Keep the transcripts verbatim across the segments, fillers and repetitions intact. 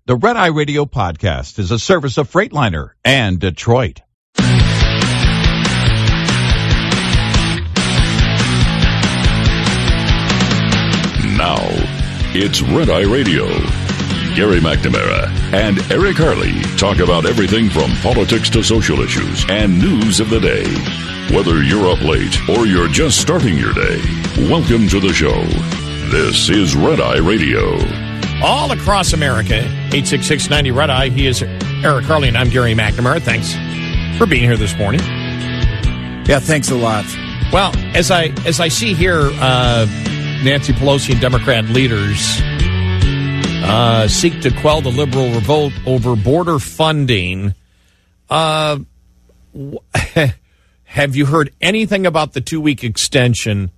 The Red Eye Radio podcast is a service of Freightliner and Detroit. Now, it's Red Eye Radio. Gary McNamara and Eric Harley talk about everything from politics to social issues and news of the day. Whether you're up late or you're just starting your day, welcome to the show. This is Red Eye Radio. All across America, eight six six, ninety Red Eye. He is Eric Harley, and I'm Gary McNamara. Thanks for being here this morning. Yeah, thanks a lot. Well, as I as I see here, uh, Nancy Pelosi and Democrat leaders uh, seek to quell the liberal revolt over border funding. Uh, have you heard anything about the two-week extension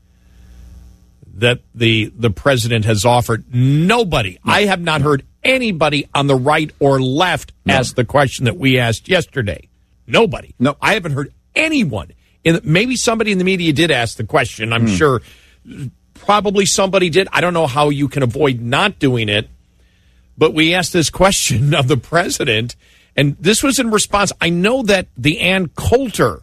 that the the president has offered? Nobody. No. I have not heard anybody on the right or left no. ask the question that we asked yesterday. Nobody. No. I haven't heard anyone. In the, maybe somebody in the media did ask the question. I'm mm. sure probably somebody did. I don't know how you can avoid not doing it. But we asked this question of the president, and this was in response. I know that the Ann Coulter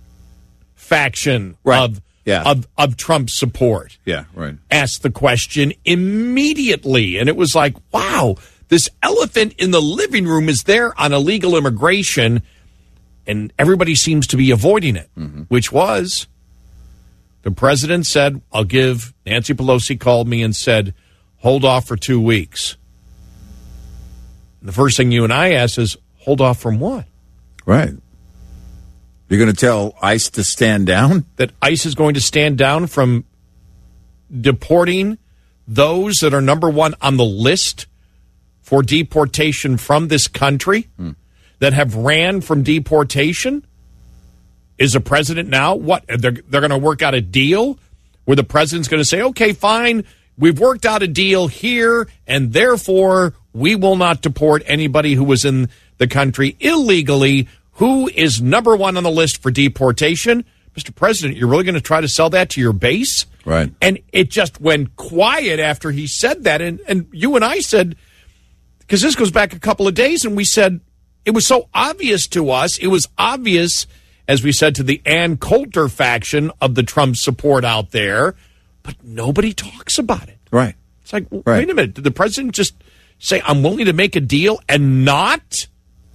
faction right. of Yeah. Of, of Trump's support. Yeah, right. Asked the question immediately. And it was like, wow, this elephant in the living room is there on illegal immigration, and everybody seems to be avoiding it, mm-hmm. which was the president said, I'll give, Nancy Pelosi called me and said, hold off for two weeks. And the first thing you and I asked is, hold off from what? Right. You're going to tell ICE to stand down? That ICE is going to stand down from deporting those that are number one on the list for deportation from this country, hmm. that have ran from deportation? Is the president now, what, they're, they're going to work out a deal where the president's going to say, okay, fine, we've worked out a deal here, and therefore we will not deport anybody who was in the country illegally, who is number one on the list for deportation. Mister President, you're really going to try to sell that to your base? Right. And it just went quiet after he said that. And, and you and I said, because this goes back a couple of days, and we said, it was so obvious to us. It was obvious, as we said, to the Ann Coulter faction of the Trump support out there, but nobody talks about it. Right. It's like, wait right. a minute. Did the president just say, I'm willing to make a deal and not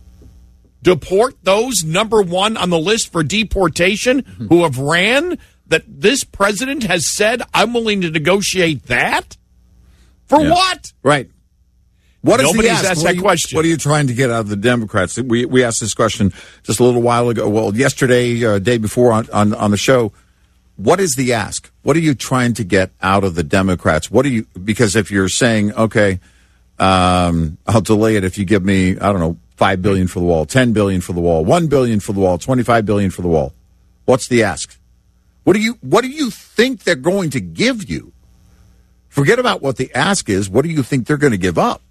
deport those number one on the list for deportation mm-hmm. who have ran, that this president has said, I'm willing to negotiate that? For yeah. what? Right. What is Nobody's the ask? asked what that you, question. What are you trying to get out of the Democrats? We we asked this question just a little while ago. Well, yesterday, uh, day before on, on, on the show. What is the ask? What are you trying to get out of the Democrats? What are you, because if you're saying, okay, um, I'll delay it if you give me, I don't know, five billion dollars for the wall, ten billion dollars for the wall, one billion dollars for the wall, twenty-five billion dollars for the wall. What's the ask? What do you what do you think they're going to give you? Forget about what the ask is. What do you think they're going to give up?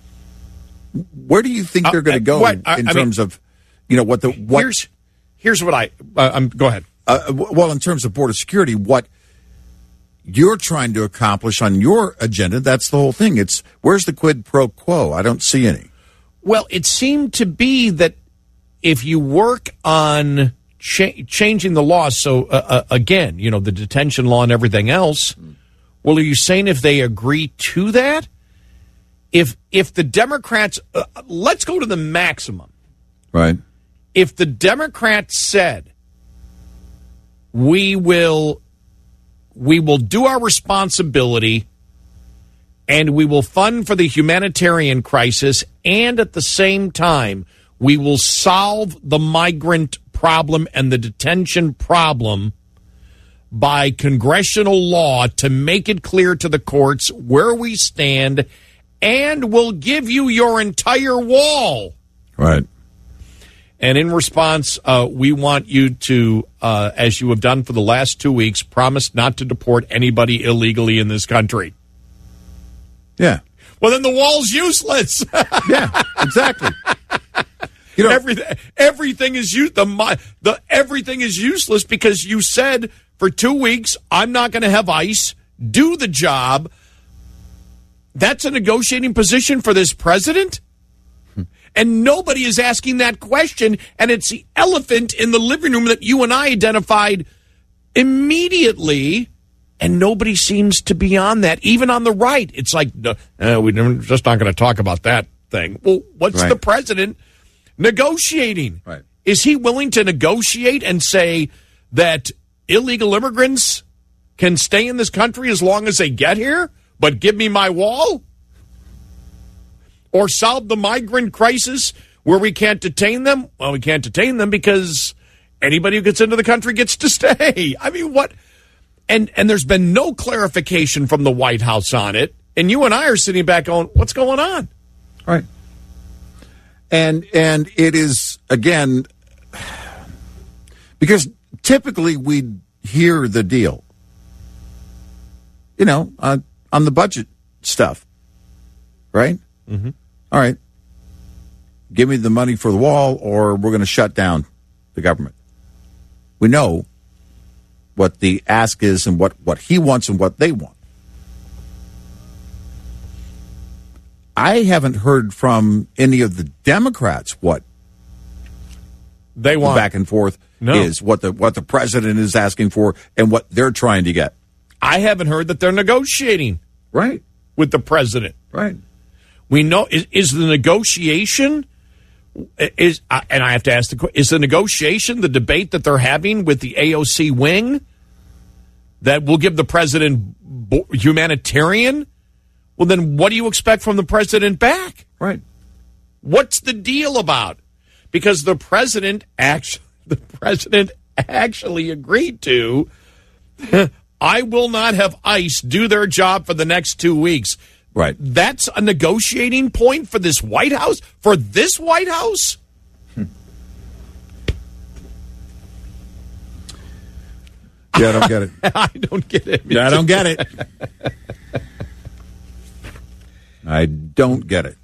Where do you think they're going to go uh, what, I, in I terms mean, of, you know, what the what? Here's here's what I uh, um, go ahead. Uh, well, in terms of border security, what you're trying to accomplish on your agenda, that's the whole thing. It's where's the quid pro quo? I don't see any. Well, it seemed to be that if you work on cha- changing the law, so uh, uh, again, you know, the detention law and everything else, well, are you saying if they agree to that? If if the Democrats, uh, let's go to the maximum. Right. If the Democrats said, we will, we will do our responsibility, and we will fund for the humanitarian crisis, and at the same time, we will solve the migrant problem and the detention problem by congressional law to make it clear to the courts where we stand, and we'll give you your entire wall. Right. And in response, uh, we want you to, uh, as you have done for the last two weeks, promise not to deport anybody illegally in this country. Yeah. Well, then the wall's useless. Yeah, exactly. You know, everything, everything is u- the the everything is useless because you said for two weeks I'm not going to have ICE do the job. That's a negotiating position for this president? And nobody is asking that question, and it's the elephant in the living room that you and I identified immediately, and nobody seems to be on that, even on the right. It's like, uh, we're just not going to talk about that thing. Well, what's Right. the president negotiating? Right. Is he willing to negotiate and say that illegal immigrants can stay in this country as long as they get here, but give me my wall? Or solve the migrant crisis where we can't detain them? Well, we can't detain them because anybody who gets into the country gets to stay. I mean, what? And and there's been no clarification from the White House on it. And you and I are sitting back going, what's going on? Right. And and it is, again, because typically we hear the deal, you know, uh, on the budget stuff, right? Mm-hmm. All right. Give me the money for the wall or we're going to shut down the government. We know what the ask is and what, what he wants and what they want. I haven't heard from any of the Democrats what They the want back and forth No. is, what the what the president is asking for and what they're trying to get. I haven't heard that they're negotiating Right. with the president. Right. We know is, is the negotiation is uh, and I have to ask the question, is the negotiation the debate that they're having with the A O C wing that will give the president bo- humanitarian? Well, then what do you expect from the president back? Right. What's the deal about? Because the president actually the president actually agreed to I will not have ICE do their job for the next two weeks. Right. That's a negotiating point for this White House? For this White House? Yeah, I don't get it. I don't get it. Yeah, I don't get it. I don't get it.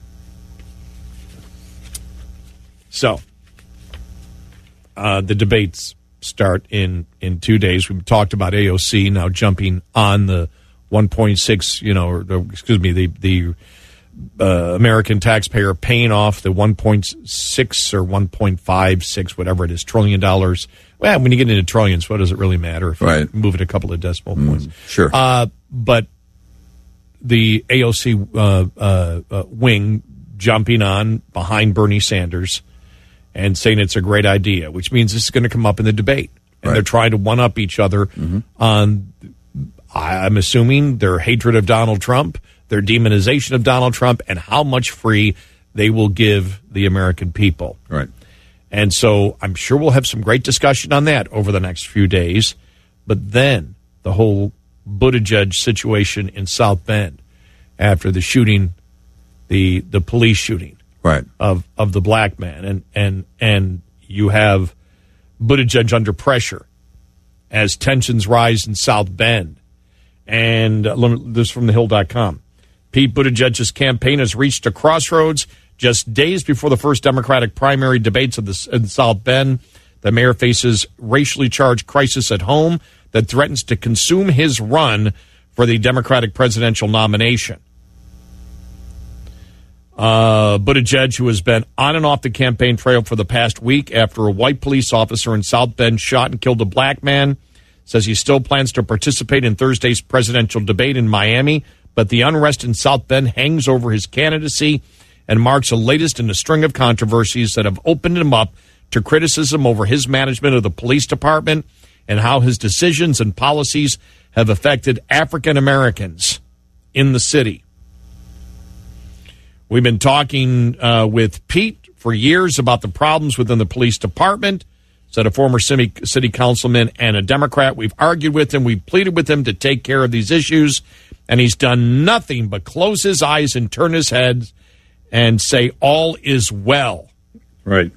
So, uh, the debates start in, in two days. We've talked about A O C now jumping on the one point six, you know, or, or excuse me, the the uh, American taxpayer paying off the one point six or one point five six, whatever it is, trillion dollars. Well, when you get into trillions, what does it really matter if Right. you move it a couple of decimal points? Mm, sure. Uh, but the A O C uh, uh, uh, wing jumping on behind Bernie Sanders and saying it's a great idea, which means this is going to come up in the debate. And Right. they're trying to one-up each other mm-hmm. on, I'm assuming, their hatred of Donald Trump, their demonization of Donald Trump, and how much free they will give the American people. Right. And so I'm sure we'll have some great discussion on that over the next few days. But then the whole Buttigieg situation in South Bend after the shooting, the the police shooting. Right. Of, of the black man. And, and, and you have Buttigieg under pressure as tensions rise in South Bend. And uh, let me, this is from the hill dot com. Pete Buttigieg's campaign has reached a crossroads just days before the first Democratic primary debates of the, in South Bend. The mayor faces racially charged crisis at home that threatens to consume his run for the Democratic presidential nomination. Uh, Buttigieg, who has been on and off the campaign trail for the past week after a white police officer in South Bend shot and killed a black man, says he still plans to participate in Thursday's presidential debate in Miami, but the unrest in South Bend hangs over his candidacy and marks the latest in a string of controversies that have opened him up to criticism over his management of the police department and how his decisions and policies have affected African Americans in the city. We've been talking uh, with Pete for years about the problems within the police department, said a former city, city councilman and a Democrat. We've argued with him. We've pleaded with him to take care of these issues, and he's done nothing but close his eyes and turn his head and say all is well. Right.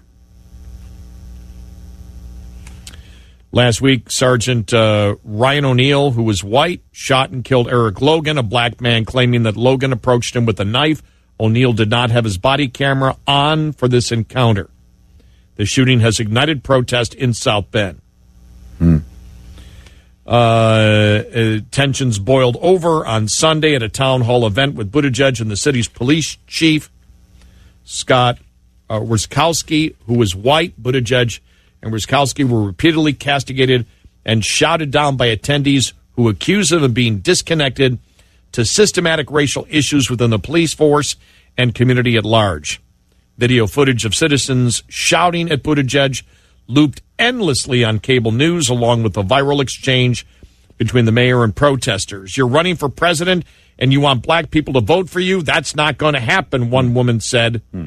Last week, Sergeant uh, Ryan O'Neill, who was white, shot and killed Eric Logan, a black man claiming that Logan approached him with a knife. O'Neill did not have his body camera on for this encounter. The shooting has ignited protest in South Bend. Hmm. Uh, uh, tensions boiled over on Sunday at a town hall event with Buttigieg and the city's police chief. Scott uh, Ruskowski, who was white. Buttigieg and Ruskowski were repeatedly castigated and shouted down by attendees who accused them of being disconnected to systematic racial issues within the police force and community at large. Video footage of citizens shouting at Buttigieg looped endlessly on cable news, along with a viral exchange between the mayor and protesters. You're running for president and you want black people to vote for you? That's not going to happen, one woman said. Hmm.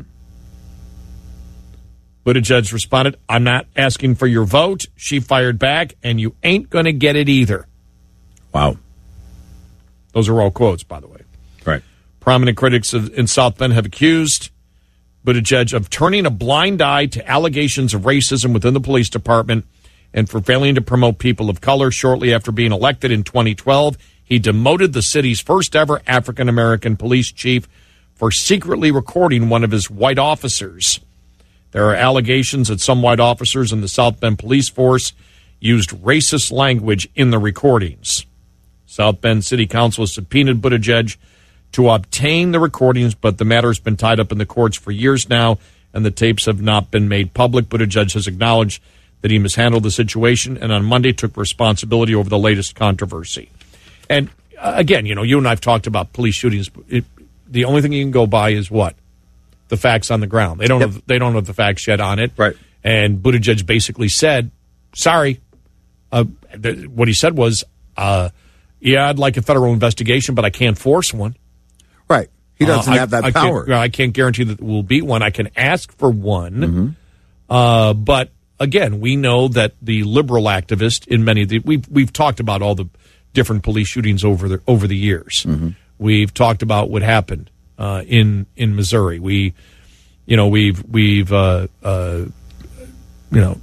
Buttigieg responded, I'm not asking for your vote. She fired back, and you ain't going to get it either. Wow. Those are all quotes, by the way. Right. Prominent critics of, in South Bend have accused Buttigieg of turning a blind eye to allegations of racism within the police department and for failing to promote people of color. Shortly after being elected in twenty twelve, he demoted the city's first ever African-American police chief for secretly recording one of his white officers. There are allegations that some white officers in the South Bend police force used racist language in the recordings. South Bend City Council has subpoenaed Buttigieg to obtain the recordings, but the matter has been tied up in the courts for years now, and the tapes have not been made public. Buttigieg has acknowledged that he mishandled the situation, and on Monday took responsibility over the latest controversy. And uh, again, you know, you and I have talked about police shootings. It, the only thing you can go by is what? The facts on the ground. They don't yep. have, they don't have the facts yet on it. Right. And Buttigieg basically said, sorry. Uh, th- what he said was, uh, yeah, I'd like a federal investigation, but I can't force one. Right. He doesn't uh, have that I, power. I can't, I can't guarantee that there will be one. I can ask for one. Mm-hmm. Uh, but again, we know that the liberal activist in many of the, we've, we've talked about all the different police shootings over the, over the years. Mm-hmm. We've talked about what happened uh, in, in Missouri. We, you know, we've, we've, uh, uh, you know,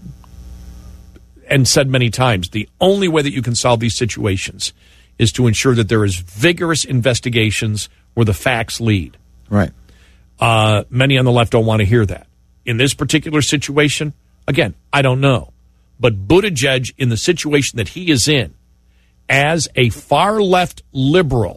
and said many times, the only way that you can solve these situations is to ensure that there is vigorous investigations where the facts lead. Right. Uh, many on the left don't want to hear that. In this particular situation, again, I don't know. But Buttigieg, in the situation that he is in, as a far-left liberal,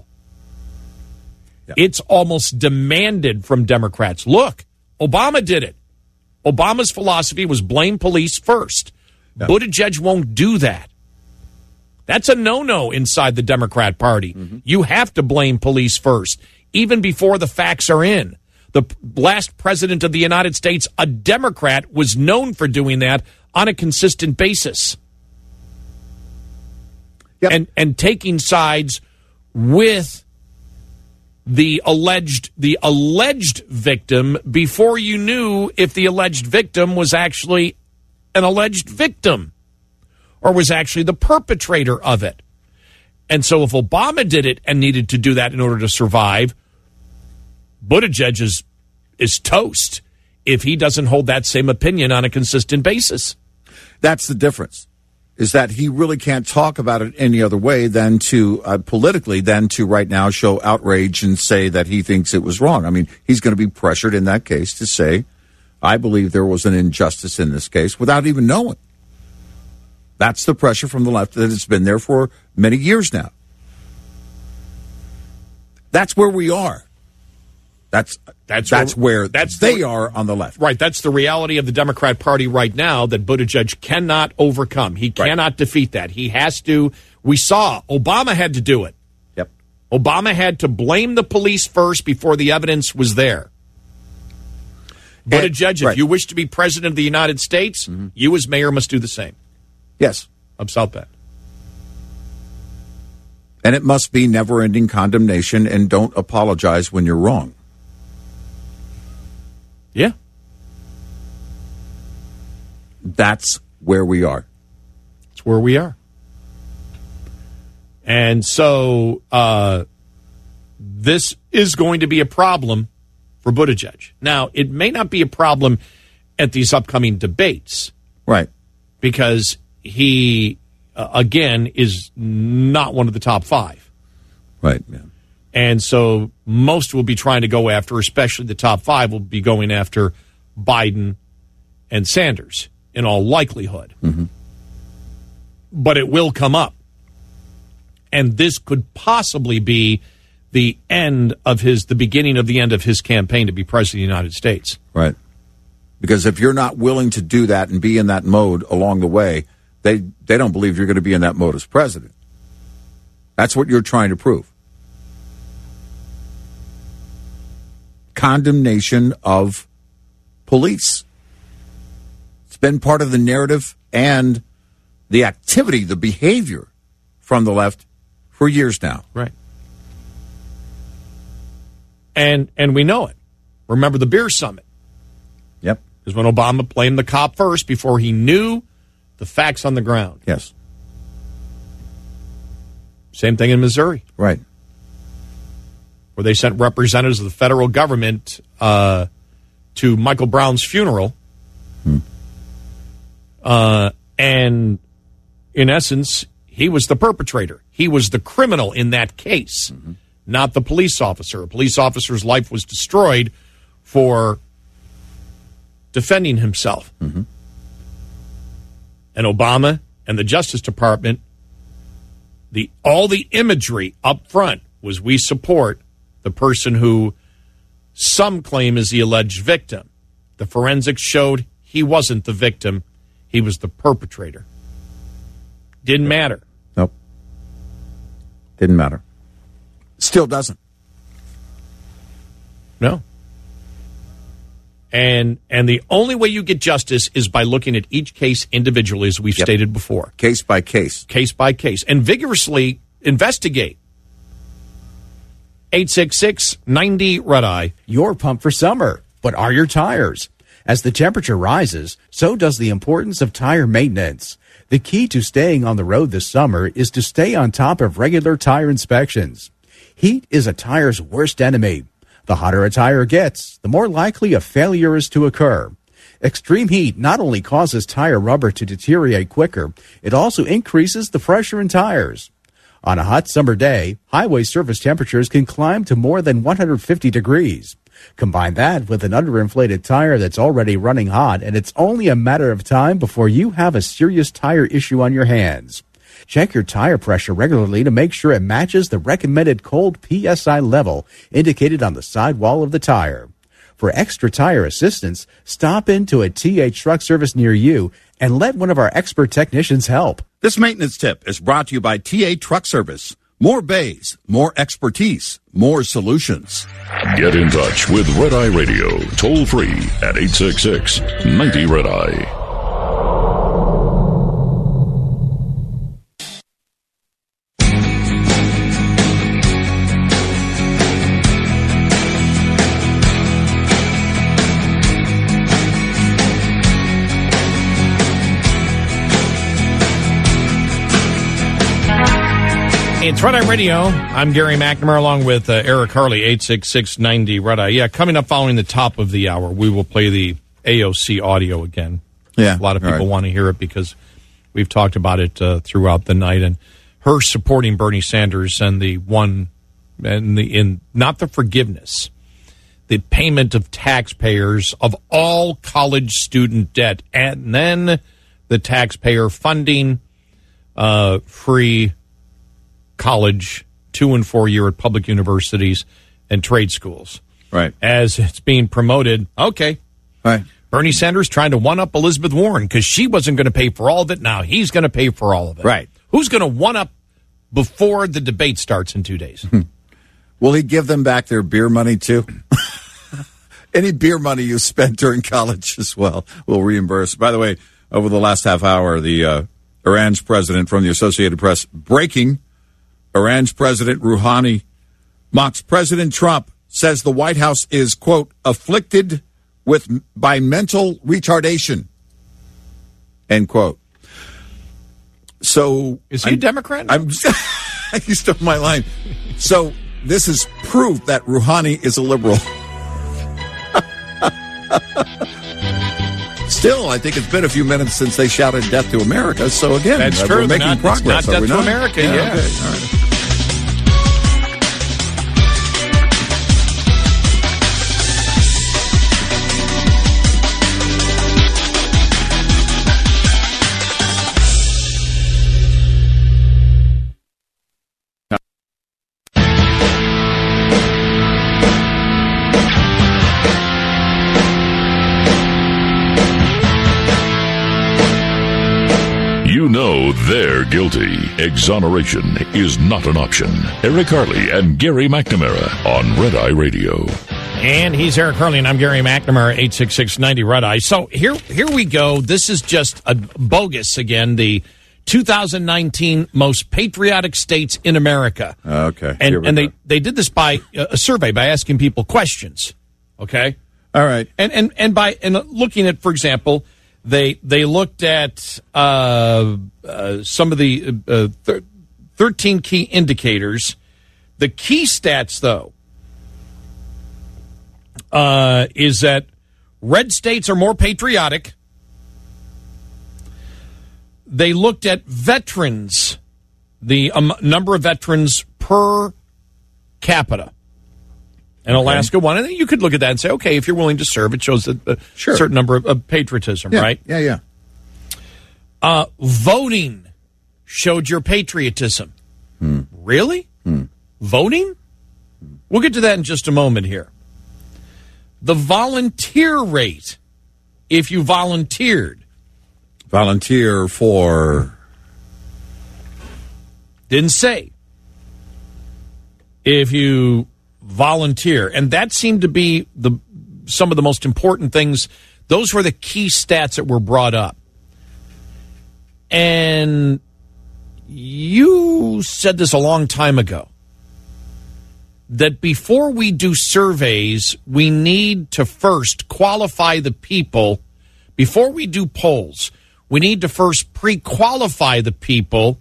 yeah. It's almost demanded from Democrats. Look, Obama did it. Obama's philosophy was blame police first. Yeah. Buttigieg won't do that. That's a no-no inside the Democrat Party. Mm-hmm. You have to blame police first, even before the facts are in. The last president of the United States, a Democrat, was known for doing that on a consistent basis. Yep. And and taking sides with the alleged the alleged victim before you knew if the alleged victim was actually an alleged victim or was actually the perpetrator of it. And so if Obama did it and needed to do that in order to survive, Buttigieg is, is toast if he doesn't hold that same opinion on a consistent basis. That's the difference, is that he really can't talk about it any other way than to, uh, politically, than to right now show outrage and say that he thinks it was wrong. I mean, he's going to be pressured in that case to say, I believe there was an injustice in this case without even knowing. That's the pressure from the left that has been there for many years now. That's where we are. That's that's, that's where, where that's they the, are on the left. Right. That's the reality of the Democrat Party right now that Buttigieg cannot overcome. He cannot right. defeat that. He has to. We saw Obama had to do it. Yep. Obama had to blame the police first before the evidence was there. Buttigieg, right. if you wish to be president of the United States, mm-hmm. you as mayor must do the same. Yes. Of South Bend. And it must be never-ending condemnation and don't apologize when you're wrong. Yeah. That's where we are. That's where we are. And so uh, this is going to be a problem for Buttigieg. Now, it may not be a problem at these upcoming debates. Right. Because he, uh, again, is not one of the top five. Right, yeah. And so most will be trying to go after, especially the top five, will be going after Biden and Sanders in all likelihood. Mm-hmm. But it will come up. And this could possibly be the end of his, the beginning of the end of his campaign to be president of the United States. Right. Because if you're not willing to do that and be in that mode along the way, they, they don't believe you're going to be in that mode as president. That's what you're trying to prove. Condemnation of police. It's been part of the narrative and the activity, the behavior from the left for years now. Right. And and we know it. Remember the beer summit. Yep. Because when Obama blamed the cop first before he knew the facts on the ground. Yes. Same thing in Missouri. Right. Where they sent representatives of the federal government uh, to Michael Brown's funeral. Hmm. Uh, and in essence, he was the perpetrator. He was the criminal in that case, mm-hmm. not the police officer. A police officer's life was destroyed for defending himself. Mm-hmm. And Obama and the Justice Department, the all the imagery up front was we support the person who some claim is the alleged victim. The forensics showed he wasn't the victim. He was the perpetrator. Didn't matter. Nope. Didn't matter. Still doesn't. No. And and the only way you get justice is by looking at each case individually, as we've yep. stated before. Case by case. Case by case. And vigorously investigate. eight six six, nine zero, red eye. You're pumped for summer, but are your tires? As the temperature rises, so does the importance of tire maintenance. The key to staying on the road this summer is to stay on top of regular tire inspections. Heat is a tire's worst enemy. The hotter a tire gets, the more likely a failure is to occur. Extreme heat not only causes tire rubber to deteriorate quicker, it also increases the pressure in tires. On a hot summer day, highway surface temperatures can climb to more than one hundred fifty degrees. Combine that with an underinflated tire that's already running hot, and it's only a matter of time before you have a serious tire issue on your hands. Check your tire pressure regularly to make sure it matches the recommended cold P S I level indicated on the sidewall of the tire. For extra tire assistance, stop into a T A Truck Service near you and let one of our expert technicians help. This maintenance tip is brought to you by T A Truck Service. More bays, more expertise, more solutions. Get in touch with Red Eye Radio, toll free at eight six six, nine zero, red eye. It's Red Eye Radio. I'm Gary McNamara along with uh, Eric Harley, eight six six, nine zero, red eye. Yeah, coming up following the top of the hour, we will play the A O C audio again. Yeah, a lot of people right. want to hear it because we've talked about it uh, throughout the night. And her supporting Bernie Sanders and the one, and the in not the forgiveness, the payment of taxpayers of all college student debt, and then the taxpayer funding uh, free college, two and four year at public universities and trade schools. Right. As it's being promoted, okay. Right. Bernie Sanders trying to one-up Elizabeth Warren because she wasn't going to pay for all of it. Now he's going to pay for all of it. Right. Who's going to one-up before the debate starts in two days? Will he give them back their beer money, too? Any beer money you spent during college as well will reimburse. By the way, over the last half hour, the uh, Iran's president from the Associated Press breaking Iran's President Rouhani mocks President Trump, says the White House is, quote, afflicted with by mental retardation, end quote. So is he I'm, a Democrat? I'm you stole my line. So this is proof that Rouhani is a liberal. Still, I think it's been a few minutes since they shouted "Death to America." So again, that's uh, true. We're making not, progress. Not are we Death not? to America. Yeah. yeah. Okay. All right. know they're guilty. Exoneration is not an option. Eric Harley and Gary McNamara on Red Eye Radio. And he's Eric Harley, and I'm Gary McNamara, eight six six, ninety Red Eye. So here, here we go. This is just a bogus again. The two thousand nineteen most patriotic states in America. Okay. And and they, they did this by a survey by asking people questions. Okay. All right. And and and by and looking at, for example, they they looked at uh, uh, some of the uh, th- thirteen key indicators. The key stats, though, uh, is that red states are more patriotic. They looked at veterans, the um, number of veterans per capita. And okay. Alaska won. And you could look at that and say, okay, if you're willing to serve, it shows a, a sure. certain number of, of patriotism, yeah, right? Yeah, yeah. Uh, voting showed your patriotism. Hmm. Really? Hmm. Voting? We'll get to that in just a moment here. The volunteer rate, if you volunteered. Volunteer for? Didn't say. If you volunteer. And that seemed to be the some of the most important things. Those were the key stats that were brought up. And you said this a long time ago, that before we do surveys, we need to first qualify the people. Before we do polls, we need to first pre-qualify the people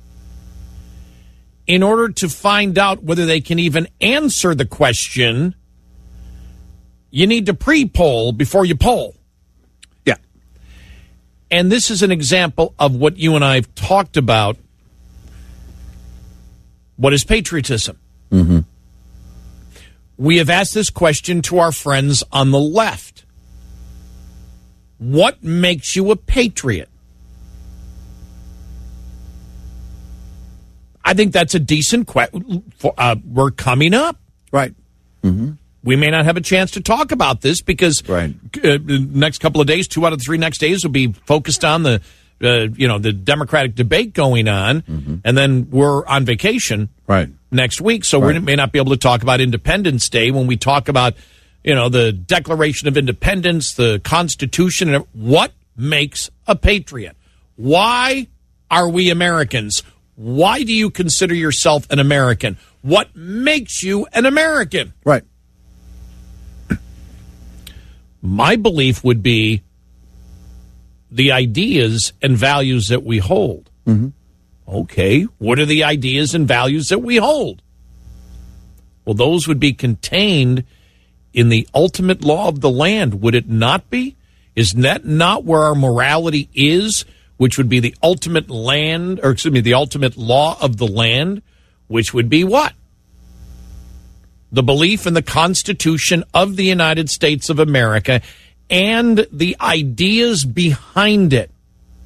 in order to find out whether they can even answer the question. You need to pre-poll before you poll. Yeah. And this is an example of what you and I have talked about. What is patriotism? Mm-hmm. We have asked this question to our friends on the left. What makes you a patriot? I think that's a decent question. Uh, we're coming up. Right. Mm-hmm. We may not have a chance to talk about this because right. uh, the next couple of days, two out of the three next days will be focused on the, uh, you know, the Democratic debate going on, mm-hmm. and then we're on vacation right. next week, so right. we may not be able to talk about Independence Day when we talk about, you know, the Declaration of Independence, the Constitution, and what makes a patriot. Why are we Americans? Why do you consider yourself an American? What makes you an American? Right. My belief would be the ideas and values that we hold. Mm-hmm. Okay, what are the ideas and values that we hold? Well, those would be contained in the ultimate law of the land, would it not be? Is that not where our morality is, which would be the ultimate land, or excuse me, the ultimate law of the land, which would be what? The belief in the Constitution of the United States of America and the ideas behind it.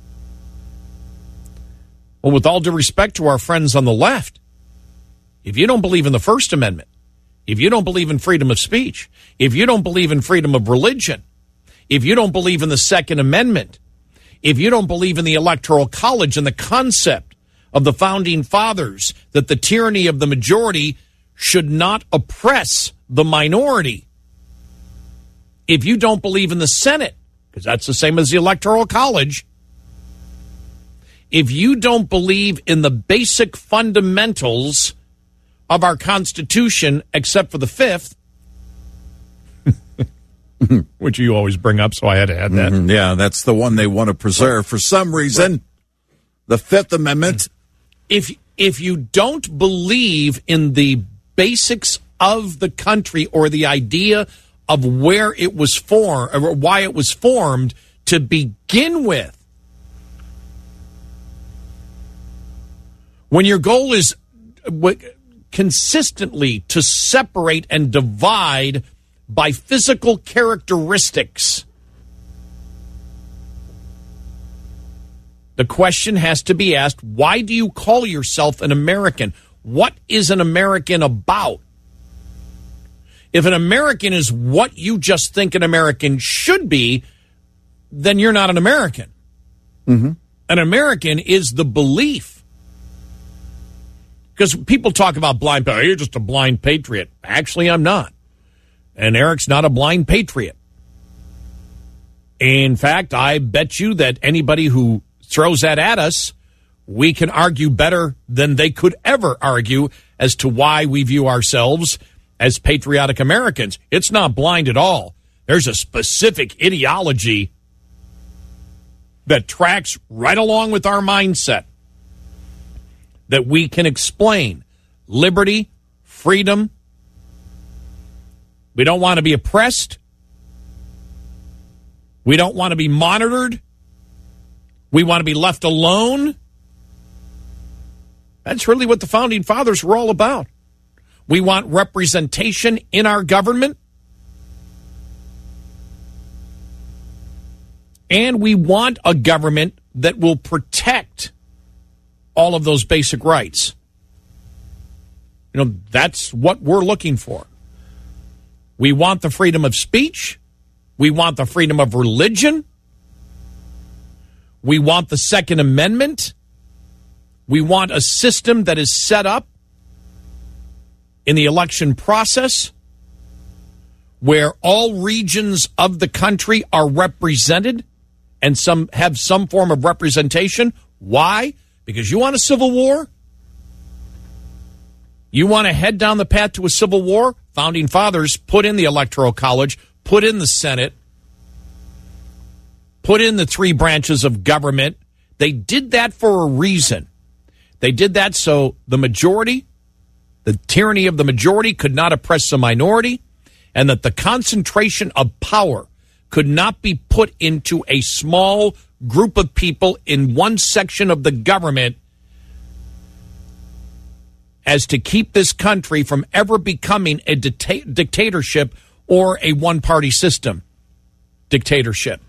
Well, with all due respect to our friends on the left, if you don't believe in the First Amendment, if you don't believe in freedom of speech, if you don't believe in freedom of religion, if you don't believe in the Second Amendment, if you don't believe in the Electoral College and the concept of the Founding Fathers that the tyranny of the majority should not oppress the minority, if you don't believe in the Senate, because that's the same as the Electoral College, if you don't believe in the basic fundamentals of our Constitution, except for the fifth, which you always bring up, so I had to add that. Mm-hmm. Yeah, that's the one they want to preserve for some reason. Right. The Fifth Amendment. If if you don't believe in the basics of the country or the idea of where it was formed, or why it was formed to begin with, when your goal is consistently to separate and divide by physical characteristics, the question has to be asked, why do you call yourself an American? What is an American about? If an American is what you just think an American should be, then you're not an American. Mm-hmm. An American is the belief. Because people talk about blind, oh, you're just a blind patriot. Actually, I'm not. And Eric's not a blind patriot. In fact, I bet you that anybody who throws that at us, we can argue better than they could ever argue as to why we view ourselves as patriotic Americans. It's not blind at all. There's a specific ideology that tracks right along with our mindset that we can explain. Liberty, freedom. We don't want to be oppressed. We don't want to be monitored. We want to be left alone. That's really what the Founding Fathers were all about. We want representation in our government. And we want a government that will protect all of those basic rights. You know, that's what we're looking for. We want the freedom of speech. We want the freedom of religion. We want the Second Amendment. We want a system that is set up in the election process where all regions of the country are represented and some have some form of representation. Why? Because you want a civil war? You want to head down the path to a civil war? Founding Fathers put in the Electoral College, put in the Senate, put in the three branches of government. They did that for a reason. They did that so the majority, the tyranny of the majority could not oppress the minority, and that the concentration of power could not be put into a small group of people in one section of the government as to keep this country from ever becoming a dicta- dictatorship or a one-party system dictatorship.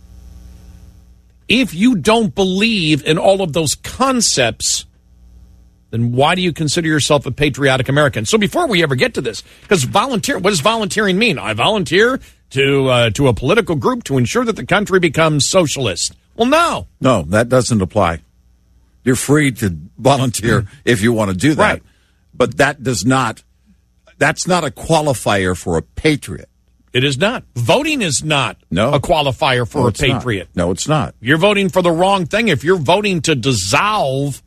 If you don't believe in all of those concepts, then why do you consider yourself a patriotic American? So before we ever get to this, because volunteer, what does volunteering mean? I volunteer to uh, to a political group to ensure that the country becomes socialist. Well, no. No, that doesn't apply. You're free to volunteer if you want to do that. Right. But that does not, that's not a qualifier for a patriot. It is not. Voting is not No. a qualifier for No, a it's not. patriot. No, it's not. You're voting for the wrong thing. If you're voting to dissolve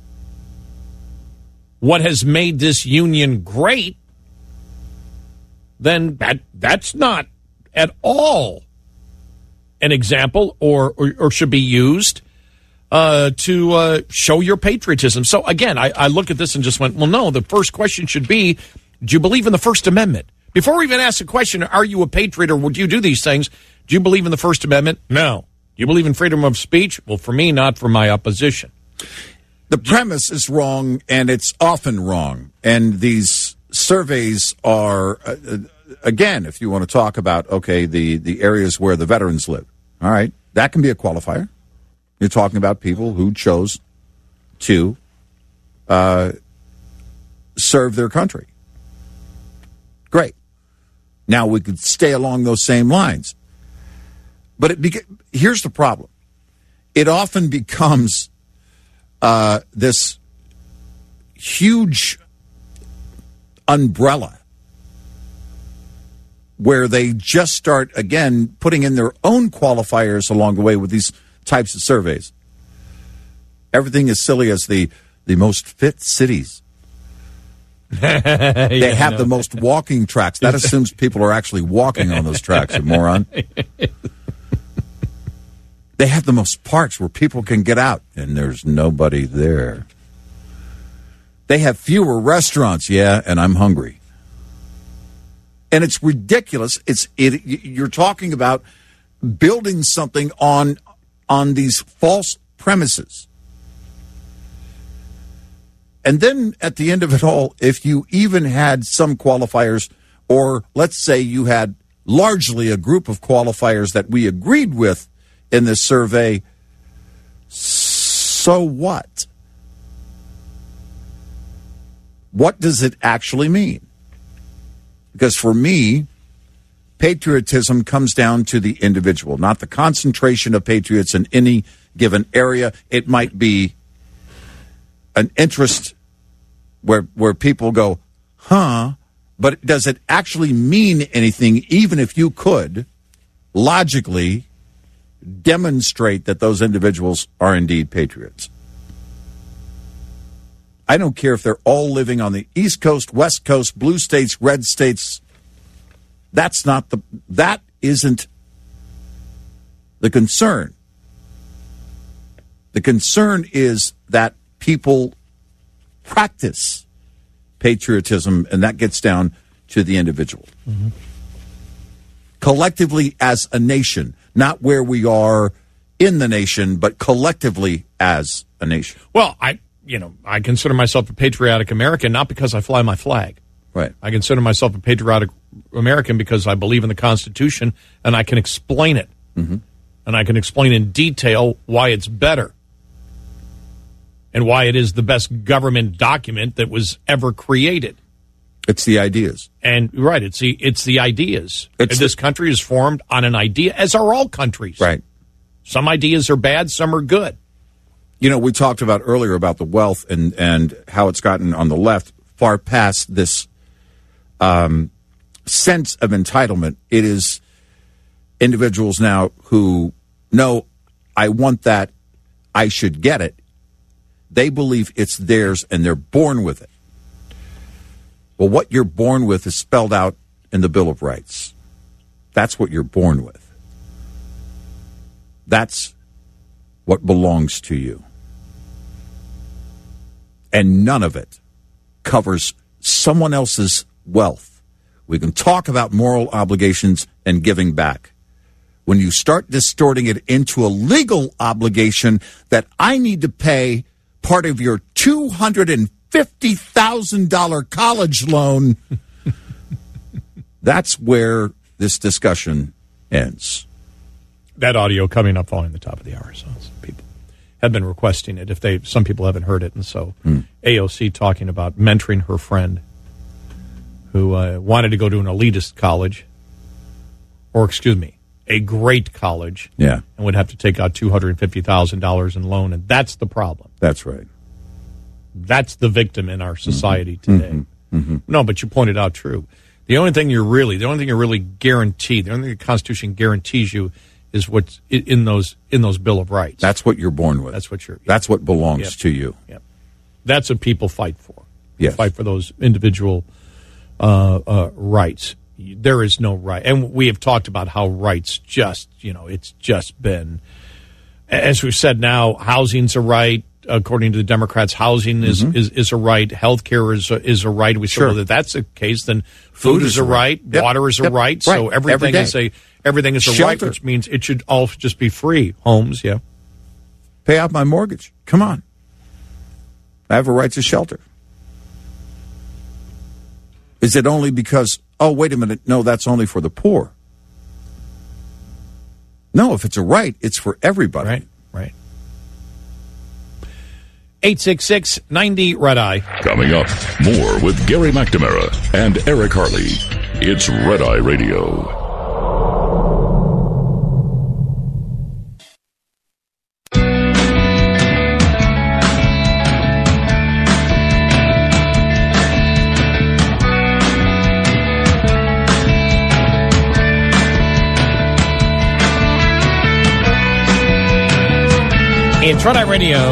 what has made this union great, then that that's not at all an example or, or, or should be used uh, to uh, show your patriotism. So, again, I, I look at this and just went, well, no, the first question should be, do you believe in the First Amendment? Before we even ask the question, are you a patriot or would you do these things? Do you believe in the First Amendment? No. Do you believe in freedom of speech? Well, for me, not for my opposition. The premise is wrong, and it's often wrong. And these surveys are, uh, again, if you want to talk about, okay, the, the areas where the veterans live, all right, that can be a qualifier. You're talking about people who chose to uh, serve their country. Great. Now we could stay along those same lines. But it beca- here's the problem. It often becomes uh, this huge umbrella where they just start, again, putting in their own qualifiers along the way with these types of surveys. Everything as silly as the, the most fit cities. They yeah, have no. the most walking tracks. That assumes people are actually walking on those tracks, you moron. They have the most parks where people can get out, and there's nobody there. They have fewer restaurants, yeah, and I'm hungry. And it's ridiculous. It's it, you're talking about building something on on these false premises. And then at the end of it all, if you even had some qualifiers, or let's say you had largely a group of qualifiers that we agreed with in this survey, so what? What does it actually mean? Because for me, patriotism comes down to the individual, not the concentration of patriots in any given area. It might be an interest where where people go, huh, but does it actually mean anything, even if you could logically demonstrate that those individuals are indeed patriots? I don't care if they're all living on the East Coast, West Coast, blue states, red states. That's not the, that isn't the concern. The concern is that people practice patriotism, and that gets down to the individual. Mm-hmm. Collectively as a nation, not where we are in the nation, but collectively as a nation. Well, I, you know, I consider myself a patriotic American, not because I fly my flag. Right. I consider myself a patriotic American because I believe in the Constitution, and I can explain it. Mm-hmm. And I can explain in detail why it's better and why it is the best government document that was ever created. It's the ideas. And, right, it's the, it's the ideas. It's and this country is formed on an idea, as are all countries. Right. Some ideas are bad, some are good. You know, we talked about earlier about the wealth and, and how it's gotten on the left far past this um, sense of entitlement. It is individuals now who know, I want that, I should get it. They believe it's theirs and they're born with it. Well, what you're born with is spelled out in the Bill of Rights. That's what you're born with. That's what belongs to you. And none of it covers someone else's wealth. We can talk about moral obligations and giving back. When you start distorting it into a legal obligation that I need to pay part of your two hundred fifty thousand dollars college loan, that's where this discussion ends. That audio coming up following the top of the hour. So people have been requesting it. If they, some people haven't heard it, and so mm. A O C talking about mentoring her friend who uh, wanted to go to an elitist college, or excuse me, a great college, yeah, and would have to take out two hundred fifty thousand dollars in loan, and that's the problem. That's right. That's the victim in our society mm-hmm. today. Mm-hmm. Mm-hmm. No, but you pointed out true. The only thing you're really, the only thing you're really guaranteed, the only thing the Constitution guarantees you is what's in those in those Bill of Rights. That's what you're born with. That's what you're. That's what belongs yep. to you. Yep. That's what people fight for. Yes. Fight for those individual uh, uh, rights. There is no right, and we have talked about how rights just, you know, it's just been, as we've said now, housing's a right. According to the Democrats, housing is, mm-hmm. is, is a right. Healthcare is a, is a right. We sure. said, well, if that's the case, then food, food is, is a right. right. Yep. Water is yep. a right. right. So everything Every is a everything is a Shelter. right, which means it should all just be free. Homes, yeah. Pay off my mortgage. Come on. I have a right to shelter. Is it only because, oh, wait a minute, no, that's only for the poor? No, if it's a right, it's for everybody. Right, right. eight six six, ninety, Red Eye. Coming up, more with Gary McNamara and Eric Harley. It's Red Eye Radio. It's Red Eye Radio.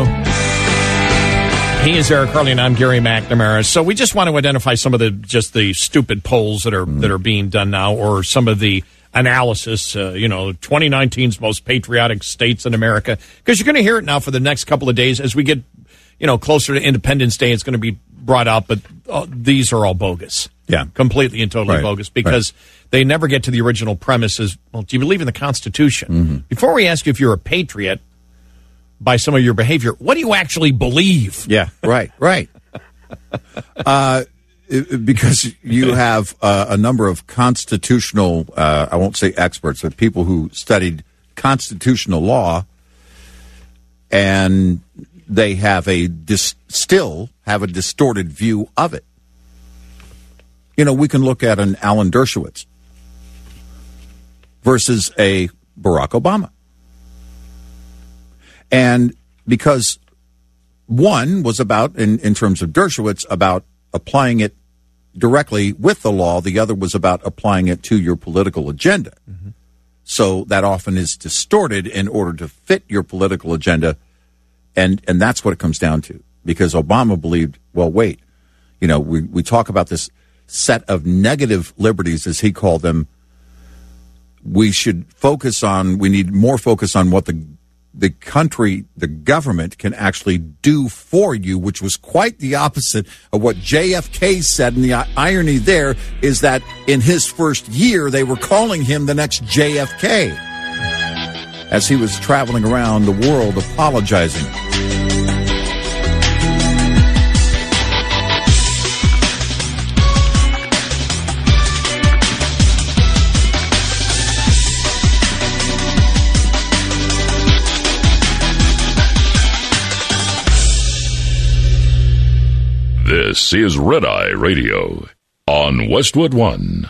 He is Eric Harley, and I'm Gary McNamara. So we just want to identify some of the just the stupid polls that are mm. that are being done now, or some of the analysis. Uh, you know, twenty nineteen's most patriotic states in America, because you're going to hear it now for the next couple of days as we get, you know, closer to Independence Day. It's going to be brought out, but uh, these are all bogus. Yeah, completely and totally right. bogus, because right. they never get to the original premises. Well, do you believe in the Constitution? Mm-hmm. Before we ask you if you're a patriot, by some of your behavior, what do you actually believe? Yeah, right, right. uh, it, because you have uh, a number of constitutional, uh, I won't say experts, but people who studied constitutional law, and they have a dis- still have a distorted view of it. You know, we can look at an Alan Dershowitz versus a Barack Obama. And because one was about, in, in terms of Dershowitz, about applying it directly with the law. The other was about applying it to your political agenda. Mm-hmm. So that often is distorted in order to fit your political agenda. And, and that's what it comes down to. Because Obama believed, well, wait, you know, we, we talk about this set of negative liberties, as he called them. We should focus on, we need more focus on what the the country, the government can actually do for you, which was quite the opposite of what J F K said. And the irony there is that in his first year, they were calling him the next J F K as he was traveling around the world apologizing. This is Red Eye Radio on Westwood One.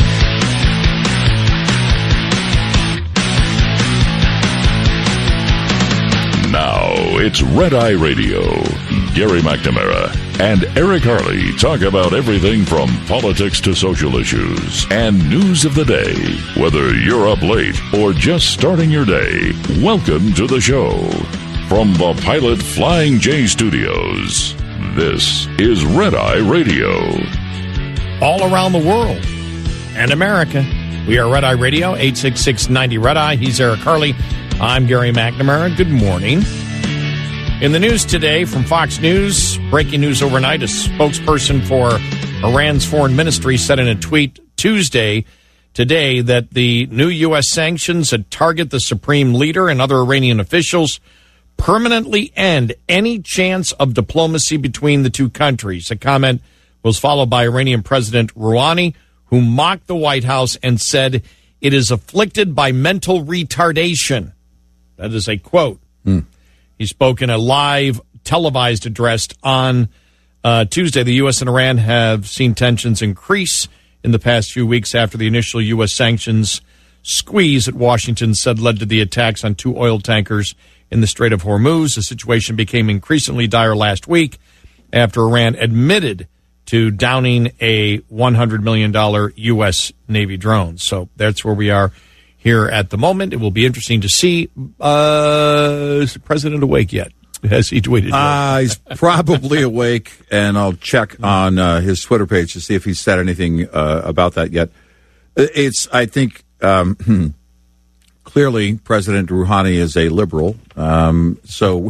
Now it's Red Eye Radio. Gary McNamara and Eric Harley talk about everything from politics to social issues and news of the day. Whether you're up late or just starting your day, welcome to the show. From the Pilot Flying J Studios, this is Red Eye Radio. All around the world and America, we are Red Eye Radio, eight six six, ninety Red Eye. He's Eric Harley. I'm Gary McNamara. Good morning. In the news today from Fox News, breaking news overnight, a spokesperson for Iran's foreign ministry said in a tweet Tuesday today that the new U S sanctions that target the supreme leader and other Iranian officials permanently end any chance of diplomacy between the two countries. The comment was followed by Iranian President Rouhani, who mocked the White House and said it is afflicted by mental retardation. That is a quote. Hmm. He spoke in a live televised address on uh, Tuesday. The U S and Iran have seen tensions increase in the past few weeks after the initial U S sanctions squeeze that Washington said led to the attacks on two oil tankers in the Strait of Hormuz. The situation became increasingly dire last week after Iran admitted to downing a one hundred million dollars U S Navy drone. So that's where we are here at the moment. It will be interesting to see. Uh, is the president awake yet? Has he tweeted yet? Uh, he's probably awake, and I'll check on uh, his Twitter page to see if he's said anything uh, about that yet. It's, I think, um, clearly President Rouhani is a liberal. Um, so,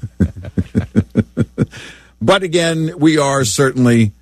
but again, we are certainly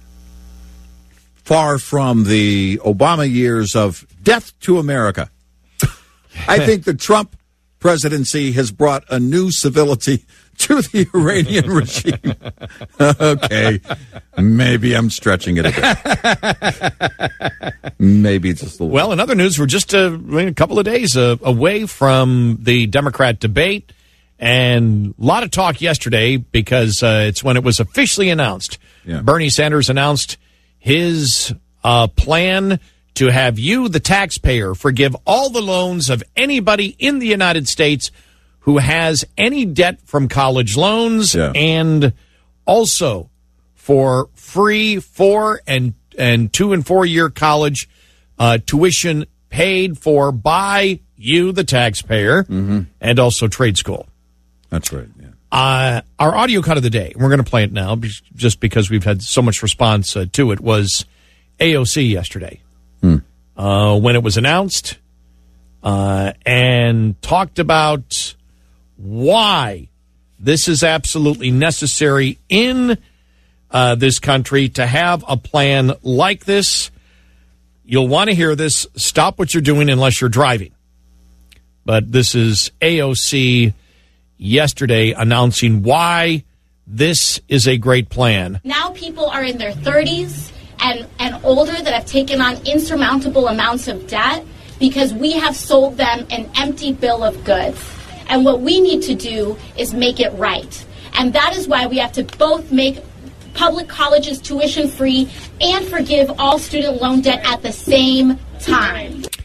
far from the Obama years of death to America. I think the Trump presidency has brought a new civility to the Iranian regime. Okay, maybe I'm stretching it a bit. Maybe just a little. Well, in other news, we're just a, a couple of days uh, away from the Democrat debate, and a lot of talk yesterday because uh, it's when it was officially announced. Yeah. Bernie Sanders announced his uh, plan to have you, the taxpayer, forgive all the loans of anybody in the United States who has any debt from college loans, yeah. and also for free four and, and two and four year college uh, tuition paid for by you, the taxpayer, mm-hmm. and also trade school. That's right, yeah. Uh, our audio cut of the day, we're going to play it now just because we've had so much response uh, to it, was A O C yesterday. Hmm. Uh, when it was announced, uh, and talked about why this is absolutely necessary in uh, this country to have a plan like this. You'll want to hear this. Stop what you're doing unless you're driving. But this is A O C yesterday announcing why this is a great plan. Now people are in their thirties and, and older that have taken on insurmountable amounts of debt because we have sold them an empty bill of goods. And what we need to do is make it right. And that is why we have to both make public colleges tuition free and forgive all student loan debt at the same time.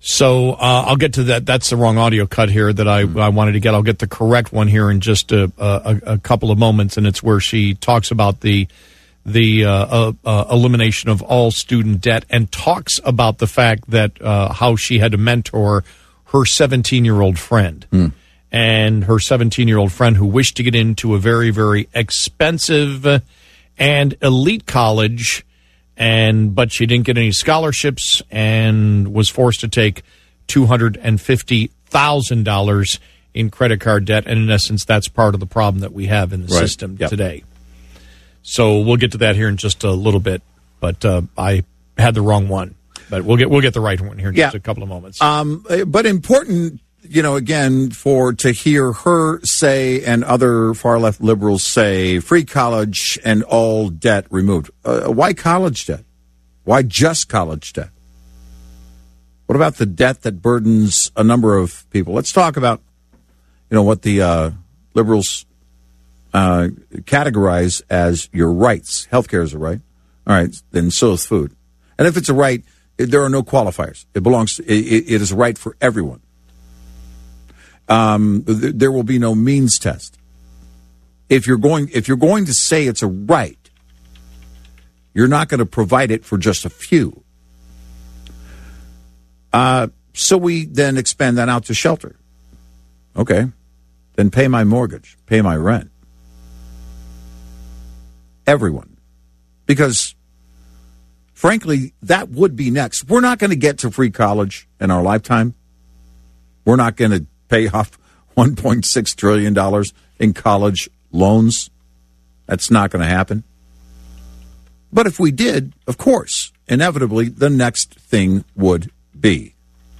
So uh, I'll get to that. That's the wrong audio cut here that I, I wanted to get. I'll get the correct one here in just a, a, a couple of moments, and it's where she talks about the the uh, uh, uh, elimination of all student debt and talks about the fact that uh, how she had to mentor her seventeen-year-old friend. Mm. And her seventeen-year-old friend who wished to get into a very, very expensive and elite college, and but she didn't get any scholarships and was forced to take two hundred fifty thousand dollars in credit card debt. And in essence, that's part of the problem that we have in the right. system yep. today. So we'll get to that here in just a little bit. But uh, I had the wrong one. But we'll get we'll get the right one here in yeah. just a couple of moments. Um, but important, you know, again, for to hear her say and other far-left liberals say free college and all debt removed. Uh, why college debt? Why just college debt? What about the debt that burdens a number of people? Let's talk about, you know, what the uh, liberals uh, categorize as your rights. Healthcare is a right. All right, then so is food. And if it's a right, there are no qualifiers. It belongs. It, it is a right for everyone. Um, th- there will be no means test. If you're going, if you're going to say it's a right, you're not going to provide it for just a few. Uh, so we then expand that out to shelter. Okay, then pay my mortgage, pay my rent. Everyone, because frankly, that would be next. We're not going to get to free college in our lifetime. We're not going to pay off one point six trillion dollars in college loans. That's not going to happen. But if we did, of course, inevitably, the next thing would be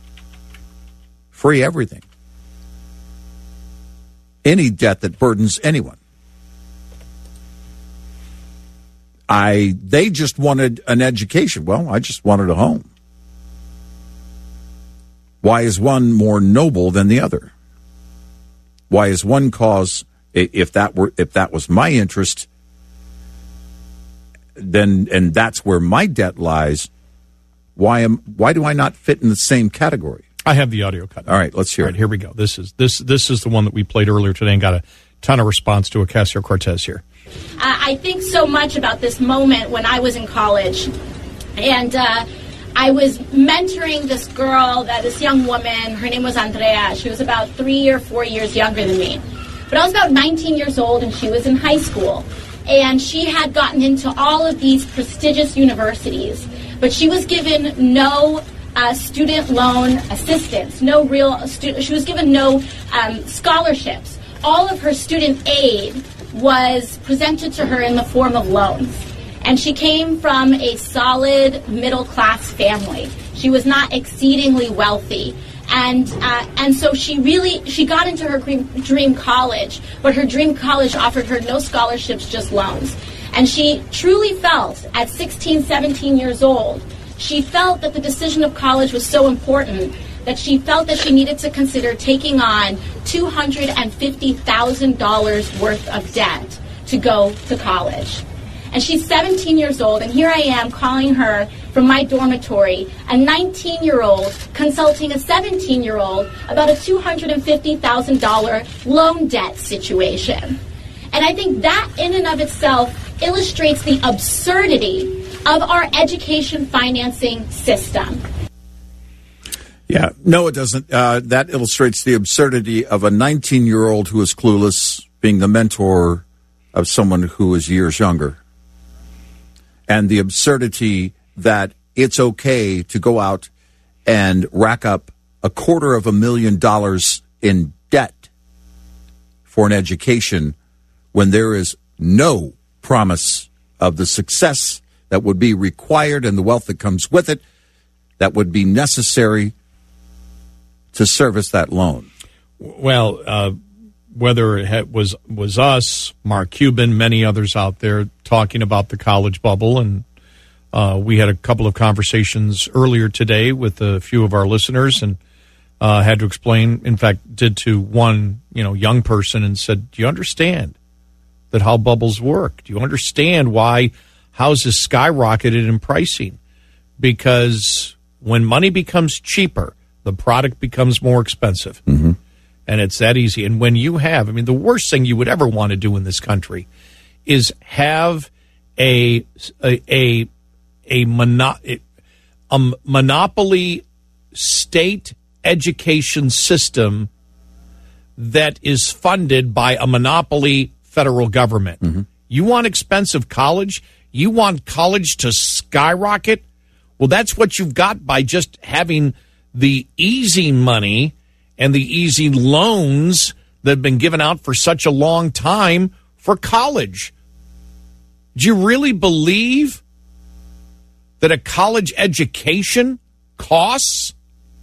free everything. Any debt that burdens anyone. I they just wanted an education. Well, I just wanted a home. Why is one more noble than the other? Why is one cause, if that were if that was my interest, then and that's where my debt lies, why am why do I not fit in the same category? I have the audio cut. All right, let's hear All it. Right, here we go. This is this this is the one that we played earlier today and got a ton of response to. Ocasio-Cortez here. Uh, I think so much about this moment when I was in college, and uh, I was mentoring this girl, that this young woman. Her name was Andrea. She was about three or four years younger than me. But I was about nineteen years old, and she was in high school. And she had gotten into all of these prestigious universities, but she was given no uh, student loan assistance, no real stu- she was given no um, scholarships. All of her student aid was presented to her in the form of loans. And she came from a solid middle-class family. She was not exceedingly wealthy. And uh, and so she really, she got into her dream college, but her dream college offered her no scholarships, just loans. And she truly felt, at sixteen, seventeen years old, she felt that the decision of college was so important that she felt that she needed to consider taking on two hundred fifty thousand dollars worth of debt to go to college. And she's seventeen years old, and here I am calling her from my dormitory, a nineteen-year-old consulting a seventeen-year-old about a two hundred fifty thousand dollars loan debt situation. And I think that in and of itself illustrates the absurdity of our education financing system. Yeah, no, it doesn't. Uh, that illustrates the absurdity of a nineteen-year-old who is clueless being the mentor of someone who is years younger. And the absurdity that it's okay to go out and rack up a quarter of a million dollars in debt for an education when there is no promise of the success that would be required and the wealth that comes with it that would be necessary to service that loan. Well, uh, whether it was was us, Mark Cuban, many others out there talking about the college bubble, and uh, we had a couple of conversations earlier today with a few of our listeners, and uh, had to explain. In fact, did to one you know young person and said, "Do you understand that how bubbles work? Do you understand why houses skyrocketed in pricing? Because when money becomes cheaper, the product becomes more expensive. Mm-hmm. And it's that easy. And when you have, I mean, the worst thing you would ever want to do in this country is have a a a, a, mono, a monopoly state education system that is funded by a monopoly federal government. Mm-hmm. You want expensive college? You want college to skyrocket? Well, that's what you've got by just having the easy money and the easy loans that have been given out for such a long time for college. Do you really believe that a college education costs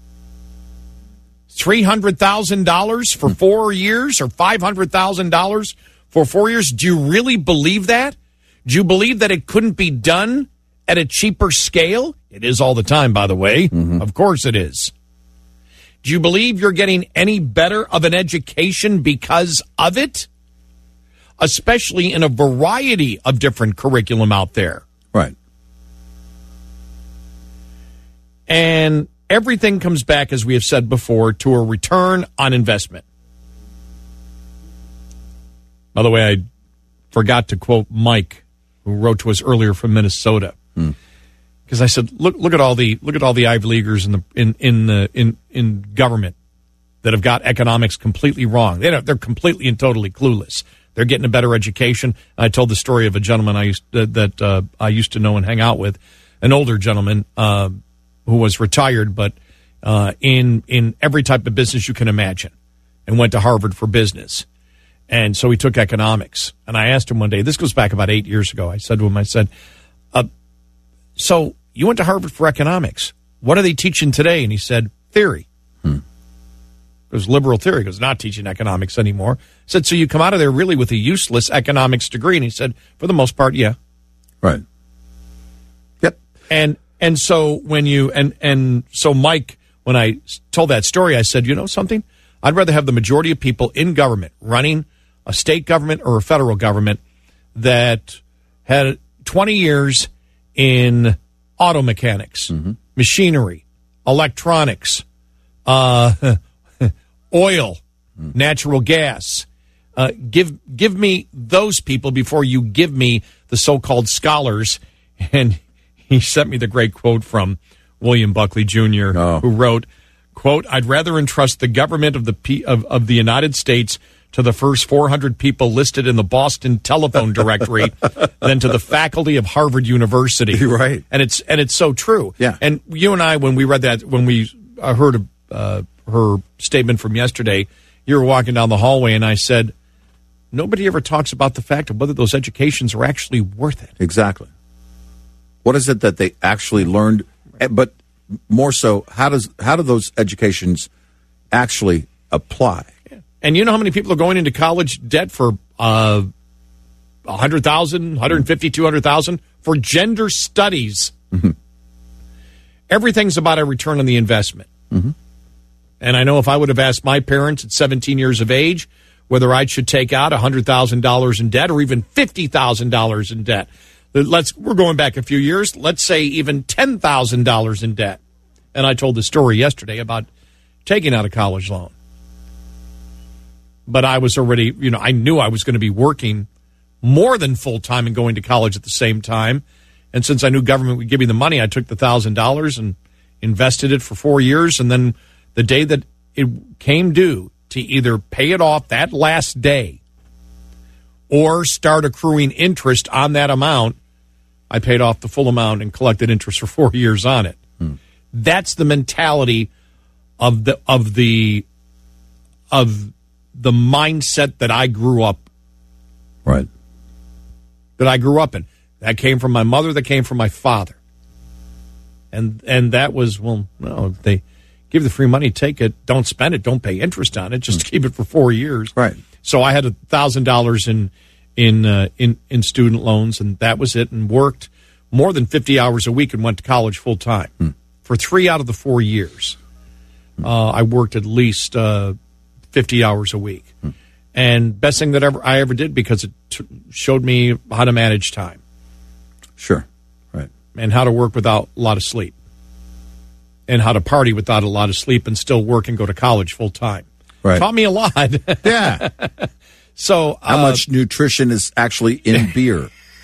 three hundred thousand dollars for four years or five hundred thousand dollars for four years? Do you really believe that? Do you believe that it couldn't be done at a cheaper scale? It is all the time, by the way. Mm-hmm. Of course it is. Do you believe you're getting any better of an education because of it? Especially in a variety of different curriculum out there. Right. And everything comes back, as we have said before, to a return on investment. By the way, I forgot to quote Mike, who wrote to us earlier from Minnesota. Hmm. Because I said, look, look at all the look at all the Ivy Leaguers in the in in the in in government that have got economics completely wrong. They don't, they're completely and totally clueless. They're getting a better education. I told the story of a gentleman I used uh, that uh, I used to know and hang out with, an older gentleman uh, who was retired, but uh, in in every type of business you can imagine, and went to Harvard for business. And so he took economics. And I asked him one day. This goes back about eight years ago. I said to him, I said, uh, "So." You went to Harvard for economics. What are they teaching today? And he said, theory. Hmm. It was liberal theory. He goes, not teaching economics anymore. I said, so you come out of there really with a useless economics degree? And he said, for the most part, yeah. Right. Yep. And and so when you, and, and so Mike, when I told that story, I said, you know something? I'd rather have the majority of people in government running a state government or a federal government that had twenty years in auto mechanics, mm-hmm. machinery, electronics, uh, oil, mm. natural gas. Uh, give give me those people before you give me the so-called scholars. And he sent me the great quote from William Buckley Junior, oh. who wrote, quote, I'd rather entrust the government of the P- of, of the United States to the first four hundred people listed in the Boston telephone directory than to the faculty of Harvard University. You're right. And it's and it's so true. Yeah. And you and I, when we read that, when we uh, heard uh, her statement from yesterday, you were walking down the hallway, and I said, nobody ever talks about the fact of whether those educations are actually worth it. Exactly. What is it that they actually learned? But more so, how does how do those educations actually apply? And you know how many people are going into college debt for uh, one hundred thousand dollars, one hundred fifty thousand dollars, two hundred thousand dollars for gender studies? Mm-hmm. Everything's about a return on the investment. Mm-hmm. And I know if I would have asked my parents at seventeen years of age whether I should take out one hundred thousand dollars in debt or even fifty thousand dollars in debt, let's we're going back a few years, let's say even ten thousand dollars in debt. And I told the story yesterday about taking out a college loan. But I was already, you know, I knew I was going to be working more than full-time and going to college at the same time. And since I knew government would give me the money, I took the one thousand dollars and invested it for four years. And then the day that it came due to either pay it off that last day or start accruing interest on that amount, I paid off the full amount and collected interest for four years on it. Hmm. That's the mentality of the of the of the mindset that I grew up, right? That I grew up in. That came from my mother. That came from my father. And and that was, well, no, if they give the free money, take it. Don't spend it. Don't pay interest on it. Just keep it for four years. Right. So I had a thousand dollars in in uh, in in student loans, and that was it. And worked more than fifty hours a week and went to college full time hmm. for three out of the four years. Uh, I worked at least uh, fifty hours a week, hmm. and best thing that ever I ever did because it t- showed me how to manage time. Sure, right, and how to work without a lot of sleep. and how to party without a lot of sleep and still work and go to college full time. Right. Taught me a lot. Yeah. So how uh, much nutrition is actually in beer?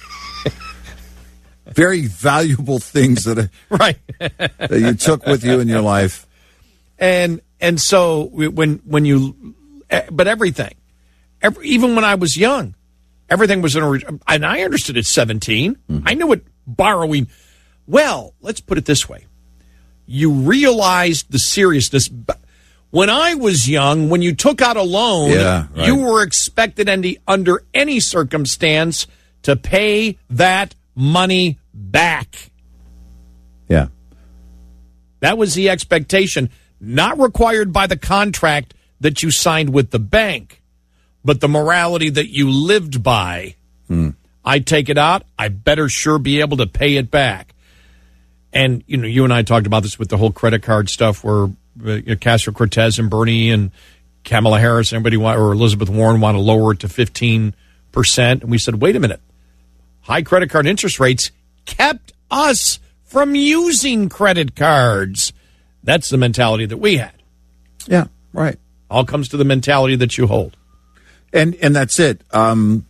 Very valuable things that, right. that you took with you in your life. And and so when when you, but everything, every, even when I was young, everything was in a, and I understood at seventeen. Mm-hmm. I knew what borrowing. Well, let's put it this way: you realized the seriousness. When I was young, when you took out a loan, yeah, right. you were expected any, under any circumstance to pay that money back. Yeah. That was the expectation, not required by the contract that you signed with the bank, but the morality that you lived by. Hmm. I take it out, I better sure be able to pay it back. And, you know, you and I talked about this with the whole credit card stuff where uh, Ocasio-Cortez and Bernie and Kamala Harris and everybody want, or Elizabeth Warren want to lower it to fifteen percent. And we said, wait a minute. High credit card interest rates kept us from using credit cards. That's the mentality that we had. Yeah, right. All comes to the mentality that you hold. And and that's it. Um,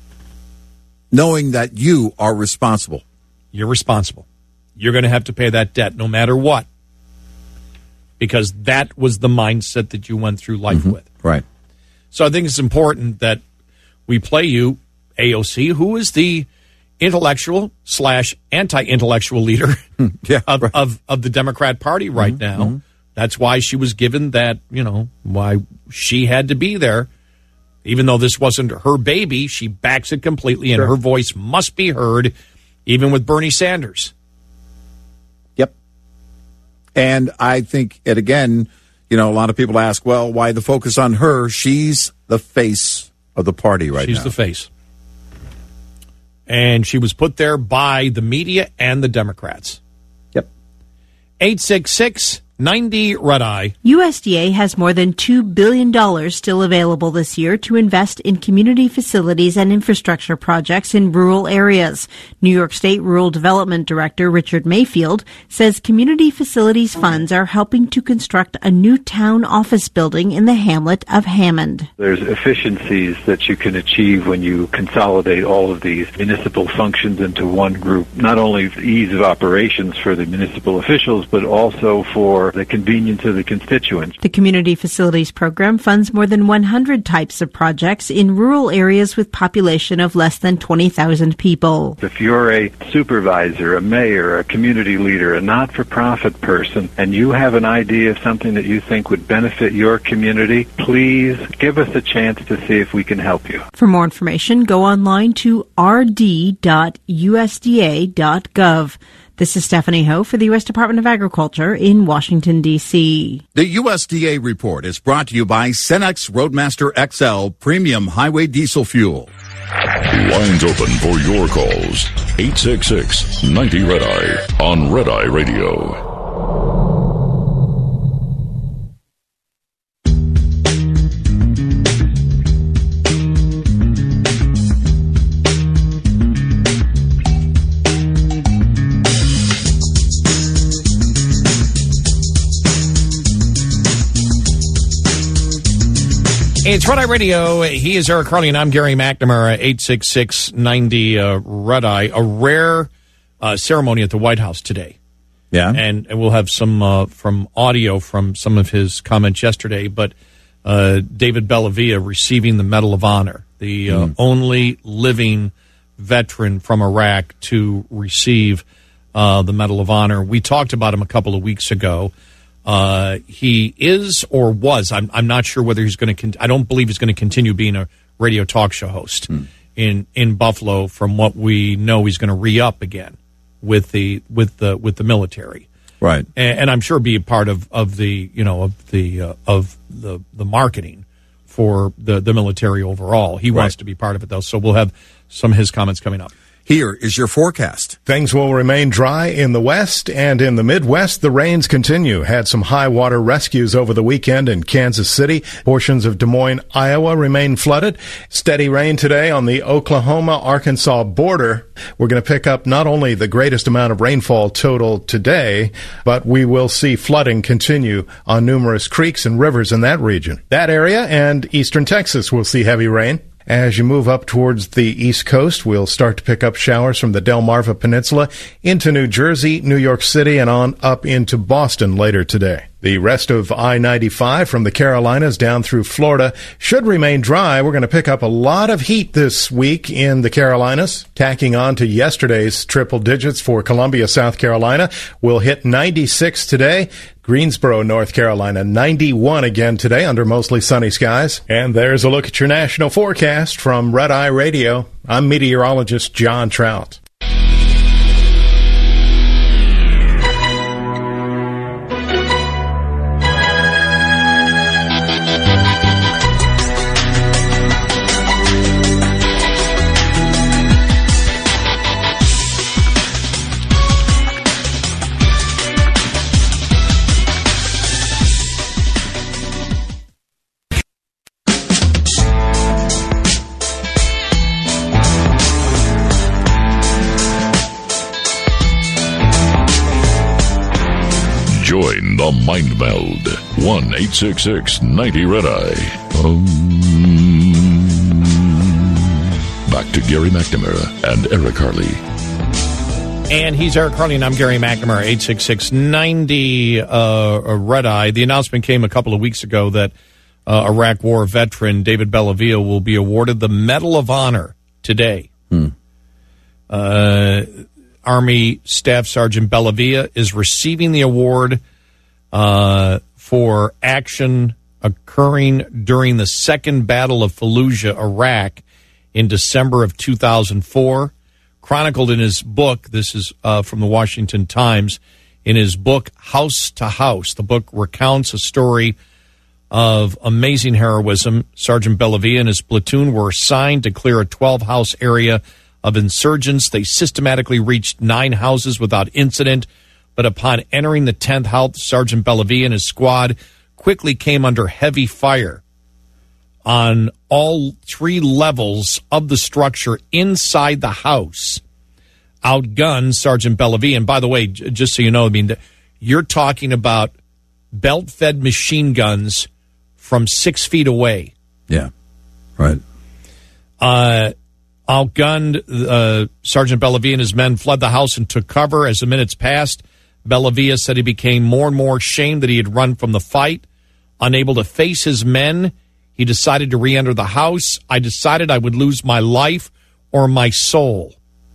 knowing that you are responsible. You're responsible. You're going to have to pay that debt no matter what. Because that was the mindset that you went through life Mm-hmm. with. Right. So I think it's important that we play you, A O C, who is the intellectual slash anti-intellectual leader yeah, of, right. of, of the Democrat Party right mm-hmm. now. Mm-hmm. That's why she was given that, you know, why she had to be there. Even though this wasn't her baby, she backs it completely, and sure. her voice must be heard, even with Bernie Sanders. Yep. And I think, it again, you know, a lot of people ask, well, why the focus on her? She's the face of the party right She's now. She's the face. And she was put there by the media and the Democrats. Yep. eight six six, ninety, Red Eye. U S D A has more than two billion dollars still available this year to invest in community facilities and infrastructure projects in rural areas. New York State Rural Development Director Richard Mayfield says community facilities funds are helping to construct a new town office building in the hamlet of Hammond. There's efficiencies that you can achieve when you consolidate all of these municipal functions into one group. Not only ease of operations for the municipal officials, but also for the convenience of the constituents. The Community Facilities Program funds more than one hundred types of projects in rural areas with population of less than twenty thousand people. If you're a supervisor, a mayor, a community leader, a not-for-profit person, and you have an idea of something that you think would benefit your community, please give us a chance to see if we can help you. For more information, go online to r d dot u s d a dot gov. This is Stephanie Ho for the U S Department of Agriculture in Washington, D C The U S D A report is brought to you by Cenex Roadmaster X L Premium Highway Diesel Fuel. Lines open for your calls. eight six six, ninety, Red Eye on Red Eye Radio. It's Red Eye Radio. He is Eric Carly, and I'm Gary McNamara. eight six six, ninety, uh, Red Eye. A rare uh, ceremony at the White House today. Yeah. And, and we'll have some uh, from audio from some of his comments yesterday. But uh, David Bellavia receiving the Medal of Honor, the uh, mm. only living veteran from Iraq to receive uh, the Medal of Honor. We talked about him a couple of weeks ago. Uh, he is or was, I'm, I'm not sure whether he's going to, con- I don't believe he's going to continue being a radio talk show host hmm. in, in Buffalo. From what we know, he's going to re-up again with the, with the, with the military. Right. And, and I'm sure be a part of, of the, you know, of the, uh, of the, the marketing for the, the military overall. He right. wants to be part of it though. So we'll have some of his comments coming up. Here is your forecast. Things will remain dry in the west and in the Midwest. The rains continue. Had some high water rescues over the weekend in Kansas City. Portions of Des Moines, Iowa remain flooded. Steady rain today on the Oklahoma-Arkansas border. We're going to pick up not only the greatest amount of rainfall total today, but we will see flooding continue on numerous creeks and rivers in that region. That area and eastern Texas will see heavy rain. As you move up towards the East Coast, we'll start to pick up showers from the Delmarva Peninsula into New Jersey, New York City, and on up into Boston later today. The rest of I ninety-five from the Carolinas down through Florida should remain dry. We're going to pick up a lot of heat this week in the Carolinas, tacking on to yesterday's triple digits for Columbia, South Carolina. We'll hit ninety-six today. Greensboro, North Carolina, ninety-one again today under mostly sunny skies. And there's a look at your national forecast from Red Eye Radio. I'm meteorologist John Trout. Join the Mind Meld. one eight six six ninety Red Eye. Um, back to Gary McNamara and Eric Harley. And he's Eric Harley, and I'm Gary McNamara, eight six six ninety uh, Red Eye. The announcement came a couple of weeks ago that uh, Iraq War veteran David Bellavia will be awarded the Medal of Honor today. Hmm. Uh, Army Staff Sergeant Bellavia is receiving the award uh, for action occurring during the Second Battle of Fallujah, Iraq, in December of two thousand four. Chronicled in his book, this is uh, from the Washington Times, in his book, House to House. The book recounts a story of amazing heroism. Sergeant Bellavia and his platoon were assigned to clear a twelve-house area of insurgents. They systematically reached nine houses without incident, but upon entering the tenth house, Sergeant Bellavia and his squad quickly came under heavy fire on all three levels of the structure inside the house. Outgunned Sergeant Bellavia. And by the way, j- just so you know, I mean, you're talking about belt-fed machine guns from six feet away. Yeah, right. Uh, outgunned, uh, Sergeant Bellavia and his men fled the house and took cover. As the minutes passed, Bellavia said he became more and more ashamed that he had run from the fight. Unable to face his men, he decided to re-enter the house. I decided I would lose my life or my soul.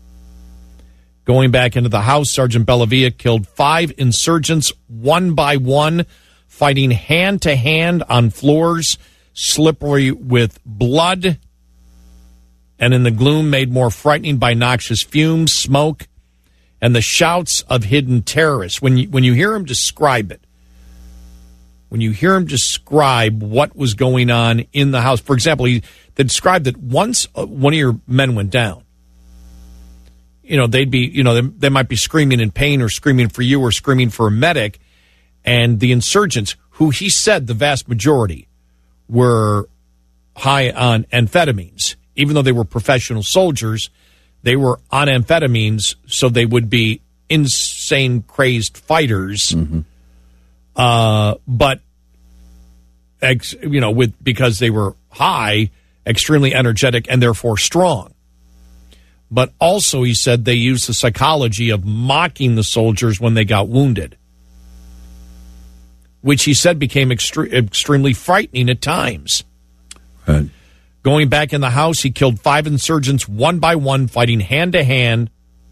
Going back into the house, Sergeant Bellavia killed five insurgents one by one, fighting hand-to-hand on floors, slippery with blood, and in the gloom made more frightening by noxious fumes, smoke, and the shouts of hidden terrorists. When you, when you hear him describe it, when you hear him describe what was going on in the house, for example, he they described that once uh, one of your men went down, you know, they'd be, you know, they, they might be screaming in pain or screaming for you or screaming for a medic, and the insurgents, who he said the vast majority were high on amphetamines, even though they were professional soldiers, they were on amphetamines, so they would be insane, crazed fighters. Mm-hmm. Uh, but, ex, you know, with because they were high, extremely energetic, and therefore strong. But also, he said, they used the psychology of mocking the soldiers when they got wounded, which he said became extre- extremely frightening at times. Right. Going back in the house, he killed five insurgents one by one, fighting hand-to-hand.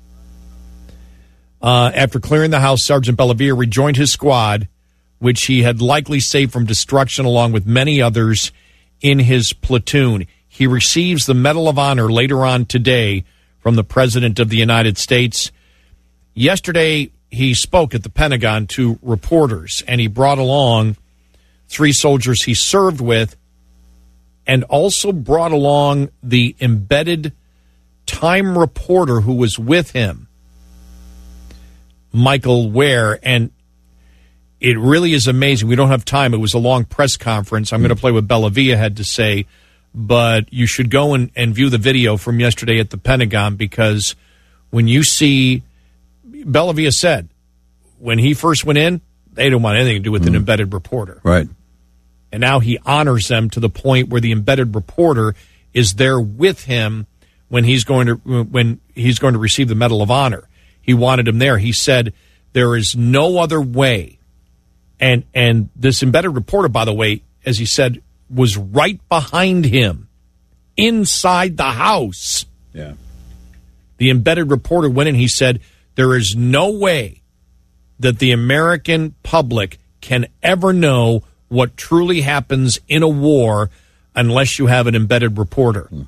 Uh, after clearing the house, Sergeant Bellavia rejoined his squad, which he had likely saved from destruction along with many others in his platoon. He receives the Medal of Honor later on today from the President of the United States. Yesterday, he spoke at the Pentagon to reporters, and he brought along three soldiers he served with and also brought along the embedded Time reporter who was with him, Michael Ware, and it really is amazing. We don't have time. It was a long press conference. I'm going to play what Bellavia had to say, but you should go and, and view the video from yesterday at the Pentagon, because when you see, Bellavia said, when he first went in, they didn't want anything to do with mm. an embedded reporter. Right. And now he honors them to the point where the embedded reporter is there with him when he's going to when he's going to receive the Medal of Honor. He wanted him there. He said there is no other way. And and this embedded reporter, by the way, as he said, was right behind him inside the house. Yeah. The embedded reporter went in. He said there is no way that the American public can ever know what truly happens in a war unless you have an embedded reporter. Hmm.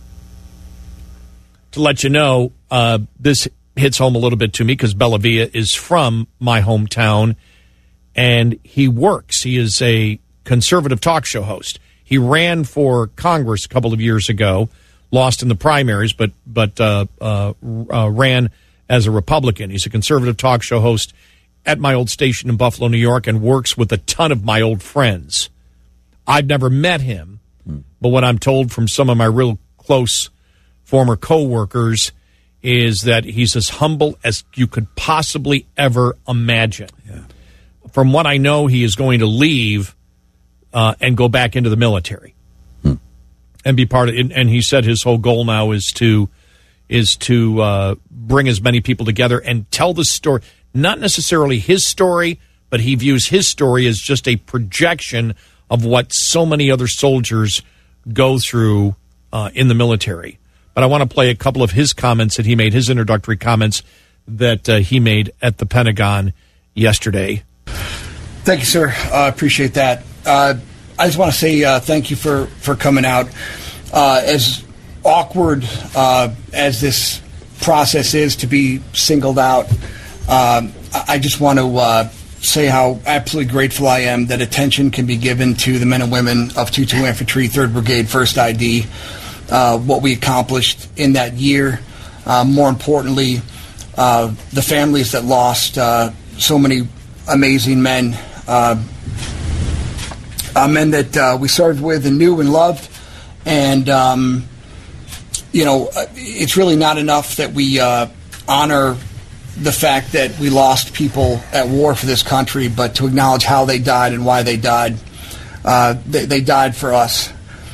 To let you know, uh, this hits home a little bit to me because Bellavia is from my hometown, and he works. He is a conservative talk show host. He ran for Congress a couple of years ago, lost in the primaries, but but uh, uh, uh, ran as a Republican. He's a conservative talk show host at my old station in Buffalo, New York, and works with a ton of my old friends. I've never met him, hmm. but what I'm told from some of my real close former co-workers is that he's as humble as you could possibly ever imagine. Yeah. From what I know, he is going to leave uh, and go back into the military hmm. and be part of it. And he said his whole goal now is to is to uh, bring as many people together and tell the story. Not necessarily his story, but he views his story as just a projection of what so many other soldiers go through uh, in the military. But I want to play a couple of his comments that he made, his introductory comments that uh, he made at the Pentagon yesterday. Thank you, sir. I uh, appreciate that. Uh, I just want to say uh, thank you for, for coming out. Uh, as awkward uh, as this process is to be singled out, Um, I just want to uh, say how absolutely grateful I am that attention can be given to the men and women of two two Infantry, third Brigade, first I D, uh, what we accomplished in that year. Uh, more importantly, uh, the families that lost uh, so many amazing men, uh, uh, men that uh, we served with and knew and loved. And, um, you know, it's really not enough that we uh, honor the fact that we lost people at war for this country, but to acknowledge how they died and why they died. Uh, they, they died for us.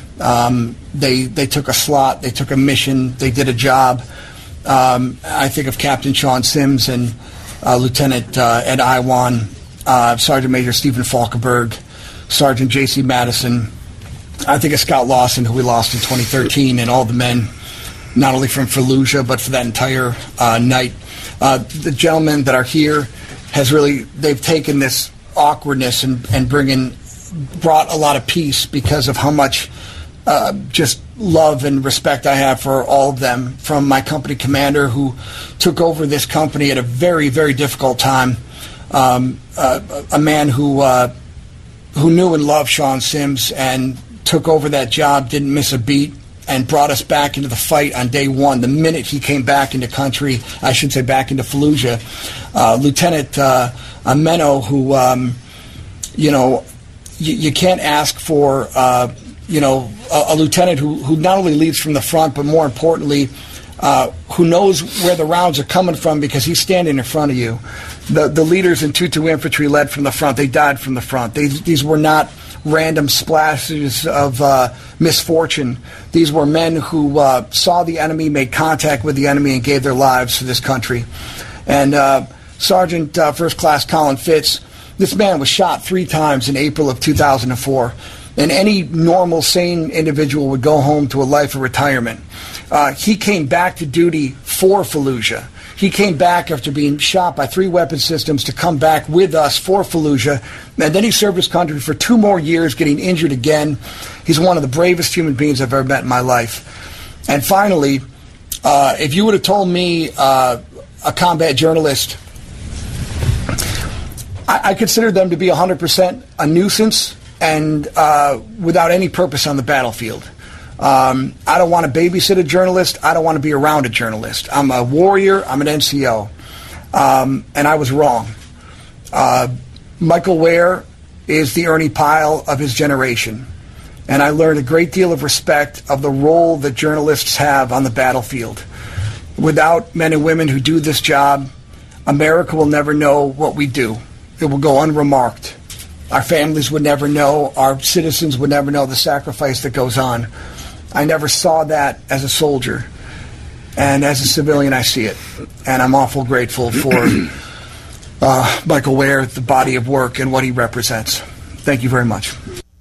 Um, they they took a slot. They took a mission. They did a job. Um, I think of Captain Sean Sims and uh, Lieutenant uh, Ed Iwan, uh, Sergeant Major Stephen Falkenberg, Sergeant J C Madison. I think of Scott Lawson, who we lost in twenty thirteen, and all the men, not only from Fallujah, but for that entire uh, night. Uh, the gentlemen that are here has really, they've taken this awkwardness and, and bringing, brought a lot of peace because of how much uh, just love and respect I have for all of them, from my company commander who took over this company at a very, very difficult time, um, uh, a man who uh, who knew and loved Sean Sims and took over that job, didn't miss a beat, and brought us back into the fight on day one. The minute he came back into country, I should say back into Fallujah, uh, Lieutenant uh, Ameno, who, um, you know, you, you can't ask for, uh, you know, a, a lieutenant who, who not only leads from the front, but more importantly, uh, who knows where the rounds are coming from because he's standing in front of you. The the leaders in two two Infantry led from the front. They died from the front. They, these were not random splashes of uh, misfortune. These were men who uh, saw the enemy, made contact with the enemy, and gave their lives for this country. And uh, Sergeant uh, First Class Colin Fitz, this man was shot three times in April of two thousand four. And any normal, sane individual would go home to a life of retirement. Uh, he came back to duty for Fallujah. He came back after being shot by three weapon systems to come back with us for Fallujah. And then he served his country for two more years, getting injured again. He's one of the bravest human beings I've ever met in my life. And finally, uh, if you would have told me, uh, a combat journalist, I, I consider them to be one hundred percent a nuisance and uh, without any purpose on the battlefield. Um, I don't want to babysit a journalist. I don't want to be around a journalist. I'm a warrior. I'm an N C O. Um, and I was wrong. Uh, Michael Wear is the Ernie Pyle of his generation. And I learned a great deal of respect of the role that journalists have on the battlefield. Without men and women who do this job, America will never know what we do. It will go unremarked. Our families would never know. Our citizens would never know the sacrifice that goes on. I never saw that as a soldier. And as a civilian, I see it. And I'm awful grateful for uh, Michael Wear, the body of work, and what he represents. Thank you very much.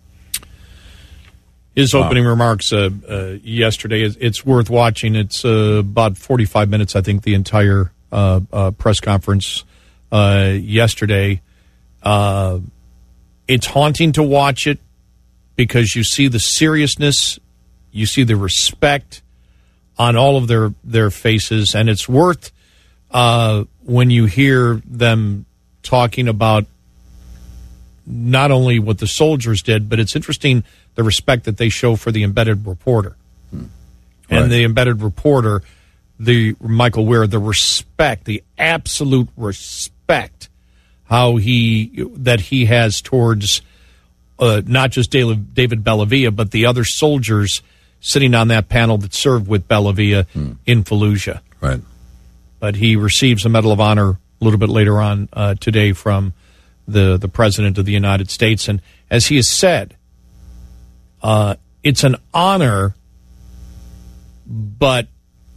His opening wow. remarks uh, uh, yesterday, it's worth watching. It's uh, about forty-five minutes, I think, the entire uh, uh, press conference uh, yesterday. Uh, it's haunting to watch it because you see the seriousness, you see the respect on all of their, their faces, and it's worth uh, when you hear them talking about not only what the soldiers did, but it's interesting the respect that they show for the embedded reporter. Hmm. And right. the embedded reporter, the Michael Wear, the respect, the absolute respect how he that he has towards uh, not just David, David Bellavia, but the other soldiers sitting on that panel that served with Bellavia hmm. in Fallujah. Right. But he receives a Medal of Honor a little bit later on uh, today from the, the President of the United States. And as he has said, uh, it's an honor, but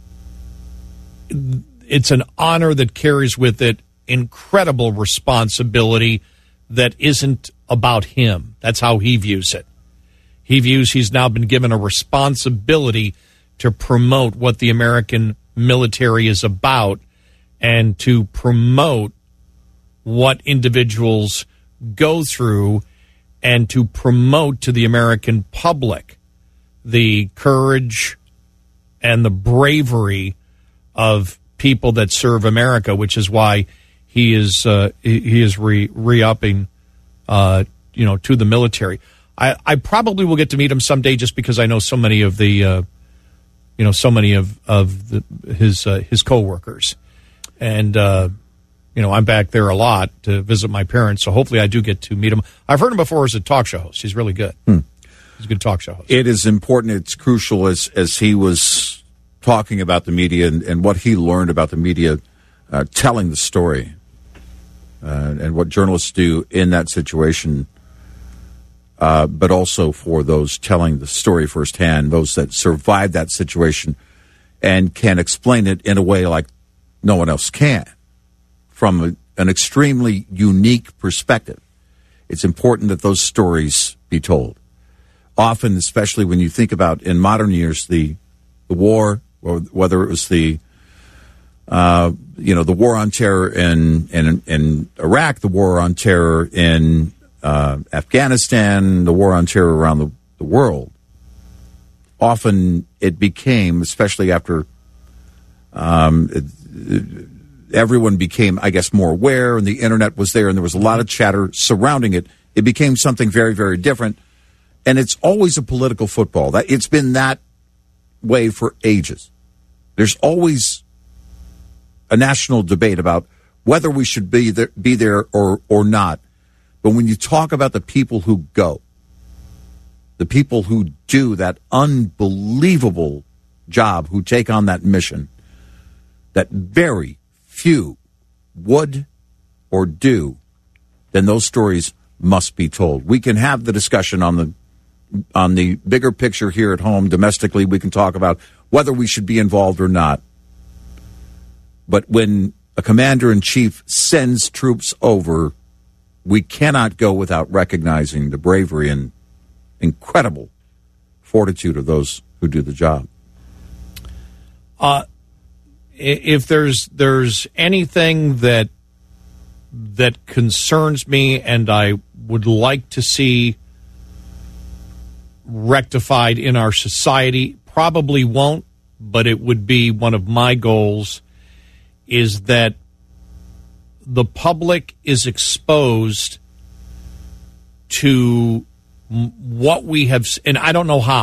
it's an honor that carries with it incredible responsibility that isn't about him. That's how he views it. He views he's now been given a responsibility to promote what the American military is about and to promote what individuals go through and to promote to the American public the courage and the bravery of people that serve America, which is why he is uh, he is re, re-upping uh, you know, to the military. I, I probably will get to meet him someday just because I know so many of the uh, you know so many of of the, his uh, his coworkers, and uh, you know I'm back there a lot to visit my parents, so hopefully I do get to meet him. I've heard him before as a talk show host. He's really good. Hmm. He's a good talk show host. It is important. It's crucial as as he was talking about the media and, and what he learned about the media, uh, telling the story, uh, and what journalists do in that situation. Uh, but also for those telling the story firsthand, those that survived that situation and can explain it in a way like no one else can, from a, an extremely unique perspective. It's important that those stories be told. Often, especially when you think about in modern years, the the war, or whether it was the uh, you know the war on terror in in, in Iraq, the war on terror in Uh, Afghanistan, the war on terror around the, the world, often it became, especially after um, it, it, everyone became, I guess, more aware and the internet was there and there was a lot of chatter surrounding it, it became something very, very different. And it's always a political football. That it's been that way for ages. There's always a national debate about whether we should be there, be there or, or not. But when you talk about the people who go, the people who do that unbelievable job, who take on that mission, that very few would or do, then those stories must be told. We can have the discussion on the on the bigger picture here at home, domestically. We can talk about whether we should be involved or not. But when a commander-in-chief sends troops over, we cannot go without recognizing the bravery and incredible fortitude of those who do the job. Uh, if there's there's anything that that concerns me and I would like to see rectified in our society, probably won't, but it would be one of my goals, is that the public is exposed to what we have, and I don't know how,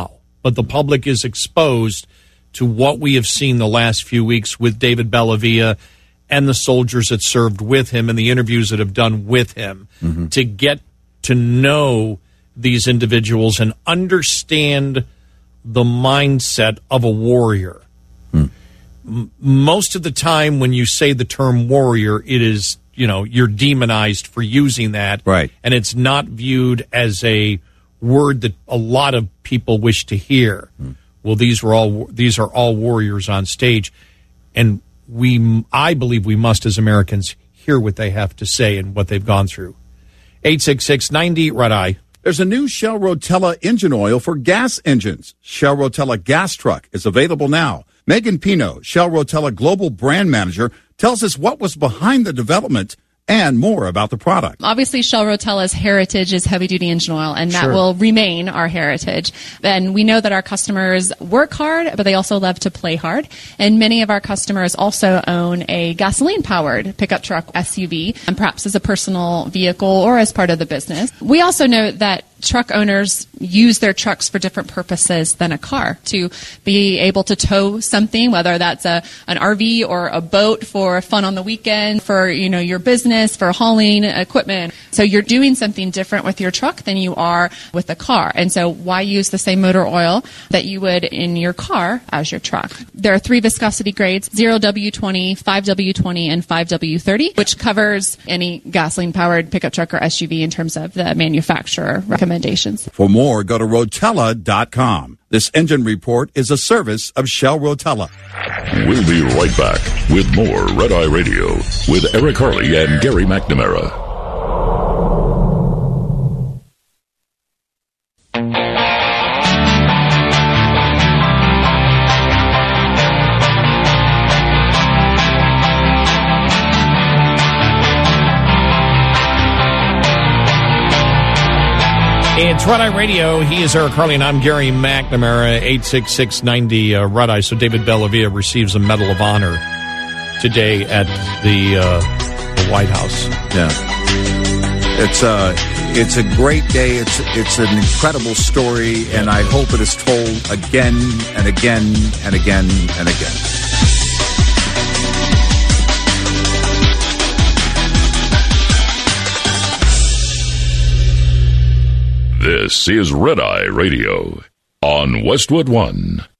but the public is exposed to what we have seen the last few weeks with David Bellavia and the soldiers that served with him and the interviews that have done with him mm-hmm. to get to know these individuals and understand the mindset of a warrior. Hmm. M- most of the time when you say the term warrior, it is, you know, you're demonized for using that. Right. And it's not viewed as a word that a lot of people wish to hear. Hmm. Well, these were all these are all warriors on stage, and we I believe we must as Americans hear what they have to say and what they've gone through. eight six six, ninety, Red Eye. There's a new Shell Rotella engine oil for gas engines. Shell Rotella Gas Truck is available now. Megan Pino, Shell Rotella Global Brand Manager, tells us what was behind the development and more about the product. Obviously, Shell Rotella's heritage is heavy-duty engine oil, and that Sure. will remain our heritage. And we know that our customers work hard, but they also love to play hard. And many of our customers also own a gasoline-powered pickup truck S U V, and perhaps as a personal vehicle or as part of the business. We also know that truck owners use their trucks for different purposes than a car, to be able to tow something, whether that's a an R V or a boat for fun on the weekend, for, you know, your business, for hauling equipment. So you're doing something different with your truck than you are with a car. And so why use the same motor oil that you would in your car as your truck? There are three viscosity grades: zero W twenty, five W twenty, and five W thirty, which covers any gasoline-powered pickup truck or S U V in terms of the manufacturer recommendations. For more, go to Rotella dot com. This engine report is a service of Shell Rotella. We'll be right back with more Red Eye Radio with Eric Harley and Gary McNamara. It's Red Eye Radio. He is Eric Harley, and I'm Gary McNamara. eight six six, ninety, uh, Red Eye. So David Bellavia receives a Medal of Honor today at the, uh, the White House. Yeah. It's a, it's a great day. It's, it's an incredible story, and I hope it is told again and again and again and again. This is Red Eye Radio on Westwood One.